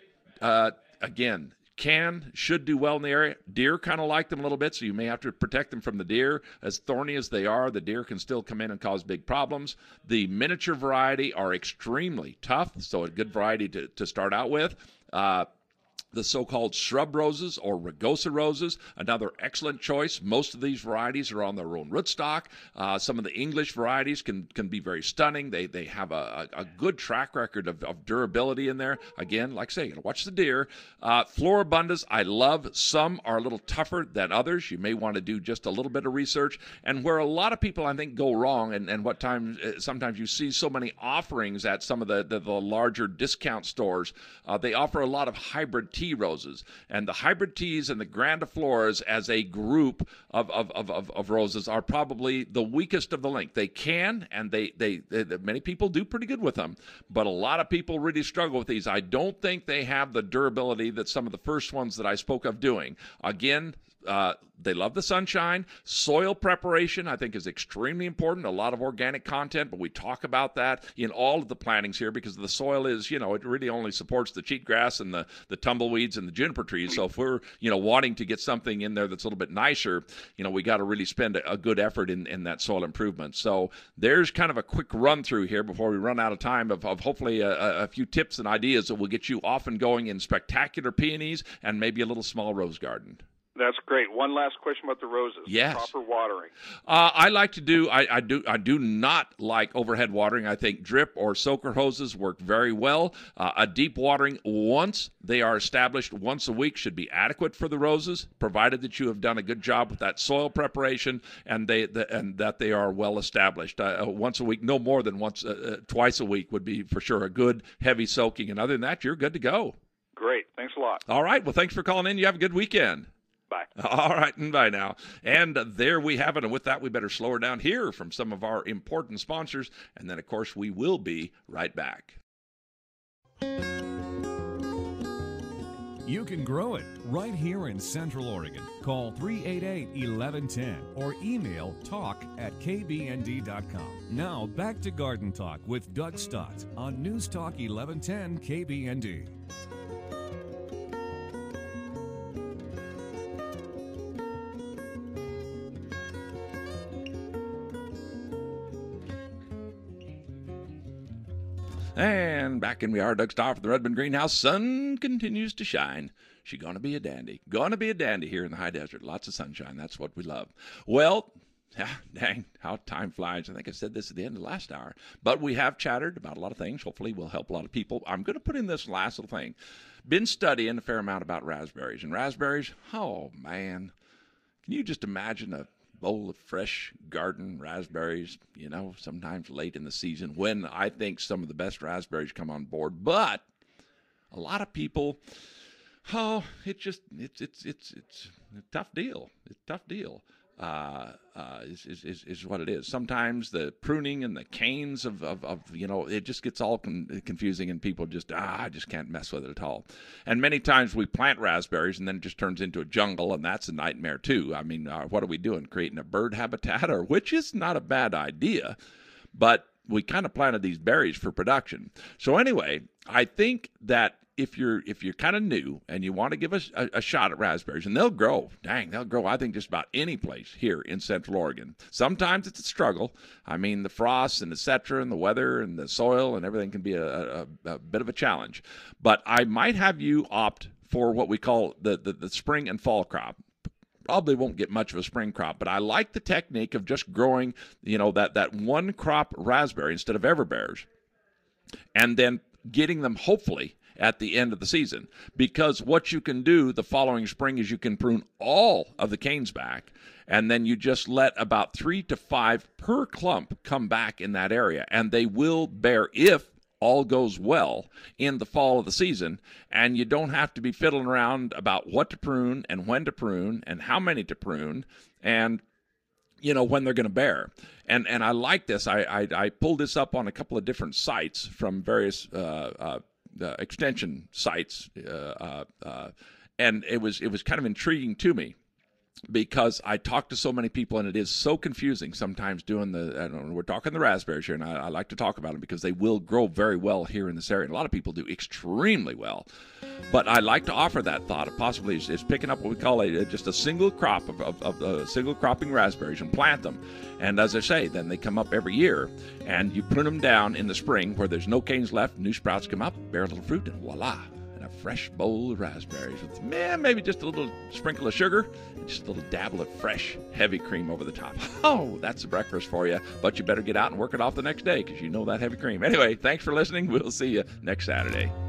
again, should do well in the area. Deer kind of like them a little bit, so you may have to protect them from the deer. As thorny as they are, the deer can still come in and cause big problems. The miniature variety are extremely tough, so a good variety to start out with. The so-called shrub roses or rugosa roses, another excellent choice. Most of these varieties are on their own rootstock. Some of the English varieties can be very stunning. They have a good track record of durability in there. Again, like I say, you gotta watch the deer. Floribundas, I love. Some are a little tougher than others. You may want to do just a little bit of research. And where a lot of people, I think, go wrong, and what sometimes you see so many offerings at some of the larger discount stores, they offer a lot of hybrid tea roses, and the hybrid teas and the grandifloras as a group of roses are probably the weakest of the link. They can, and they many people do pretty good with them, but a lot of people really struggle with these. I don't think they have the durability that some of the first ones that I spoke of doing. Again, they love the sunshine. Soil preparation, I think, is extremely important. A lot of organic content, but we talk about that in all of the plantings here, because the soil is, it really only supports the cheatgrass and the tumbleweeds and the juniper trees. So if we're, wanting to get something in there that's a little bit nicer, we got to really spend a good effort in that soil improvement. So there's kind of a quick run through here before we run out of time of hopefully a few tips and ideas that will get you off and going in spectacular peonies and maybe a little small rose garden. That's great. One last question about the roses. Yes. Proper watering. I like to do. I do not like overhead watering. I think drip or soaker hoses work very well. A deep watering once they are established once a week should be adequate for the roses, provided that you have done a good job with that soil preparation and that they are well established. Once a week, no more than twice a week would be for sure a good heavy soaking. And other than that, you're good to go. Great. Thanks a lot. All right. Well, thanks for calling in. You have a good weekend. Bye. All right, and bye now. And there we have it. And with that, we better slow her down, hear from some of our important sponsors, and then, of course, we will be right back. You can grow it right here in Central Oregon. Call 388-1110 or email talk@kbnd.com. Now, back to Garden Talk with Doug Stott on News Talk 1110 KBND. And back in we are, Doug Stott from the Redmond Greenhouse. Sun continues to shine. She's going to be a dandy. Going to be a dandy here in the high desert. Lots of sunshine. That's what we love. Well, dang, how time flies. I think I said this at the end of the last hour. But we have chattered about a lot of things. Hopefully we'll help a lot of people. I'm going to put in this last little thing. Been studying a fair amount about raspberries. And raspberries, oh, man. Can you just imagine a bowl of fresh garden raspberries, you know, sometimes late in the season when I think some of the best raspberries come on board. But a lot of people, it's a tough deal. It's a tough deal. Is what it is. Sometimes the pruning and the canes of you know, it just gets all confusing, and people just I just can't mess with it at all. And many times we plant raspberries and then it just turns into a jungle, and that's a nightmare too. I mean, what are we doing? Creating a bird habitat, or which is not a bad idea, but we kind of planted these berries for production. So anyway, I think that if you're kind of new and you want to give us a shot at raspberries, and they'll grow, I think, just about any place here in Central Oregon. Sometimes it's a struggle. I mean, the frost and et cetera, and the weather and the soil and everything can be a bit of a challenge. But I might have you opt for what we call the spring and fall crop. Probably won't get much of a spring crop, but I like the technique of just growing, you know, that one crop raspberry instead of everbears, and then getting them hopefully at the end of the season. Because what you can do the following spring is you can prune all of the canes back, and then you just let about 3 to 5 per clump come back in that area, and they will bear, if all goes well, in the fall of the season. And you don't have to be fiddling around about what to prune and when to prune and how many to prune, and you know, when they're going to bear. And I like this. I pulled this up on a couple of different sites from various extension sites, and it was kind of intriguing to me, because I talk to so many people, and it is so confusing sometimes doing we're talking the raspberries here, and I like to talk about them because they will grow very well here in this area. And a lot of people do extremely well. But I like to offer that thought of possibly is picking up what we call just a single crop of single cropping raspberries and plant them. And as I say, then they come up every year, and you prune them down in the spring where there's no canes left, new sprouts come up, bear a little fruit, and voila, and a fresh bowl of raspberries with maybe just a little sprinkle of sugar and just a little dabble of fresh, heavy cream over the top. Oh, that's a breakfast for you, but you better get out and work it off the next day, because you know that heavy cream. Anyway, thanks for listening. We'll see you next Saturday.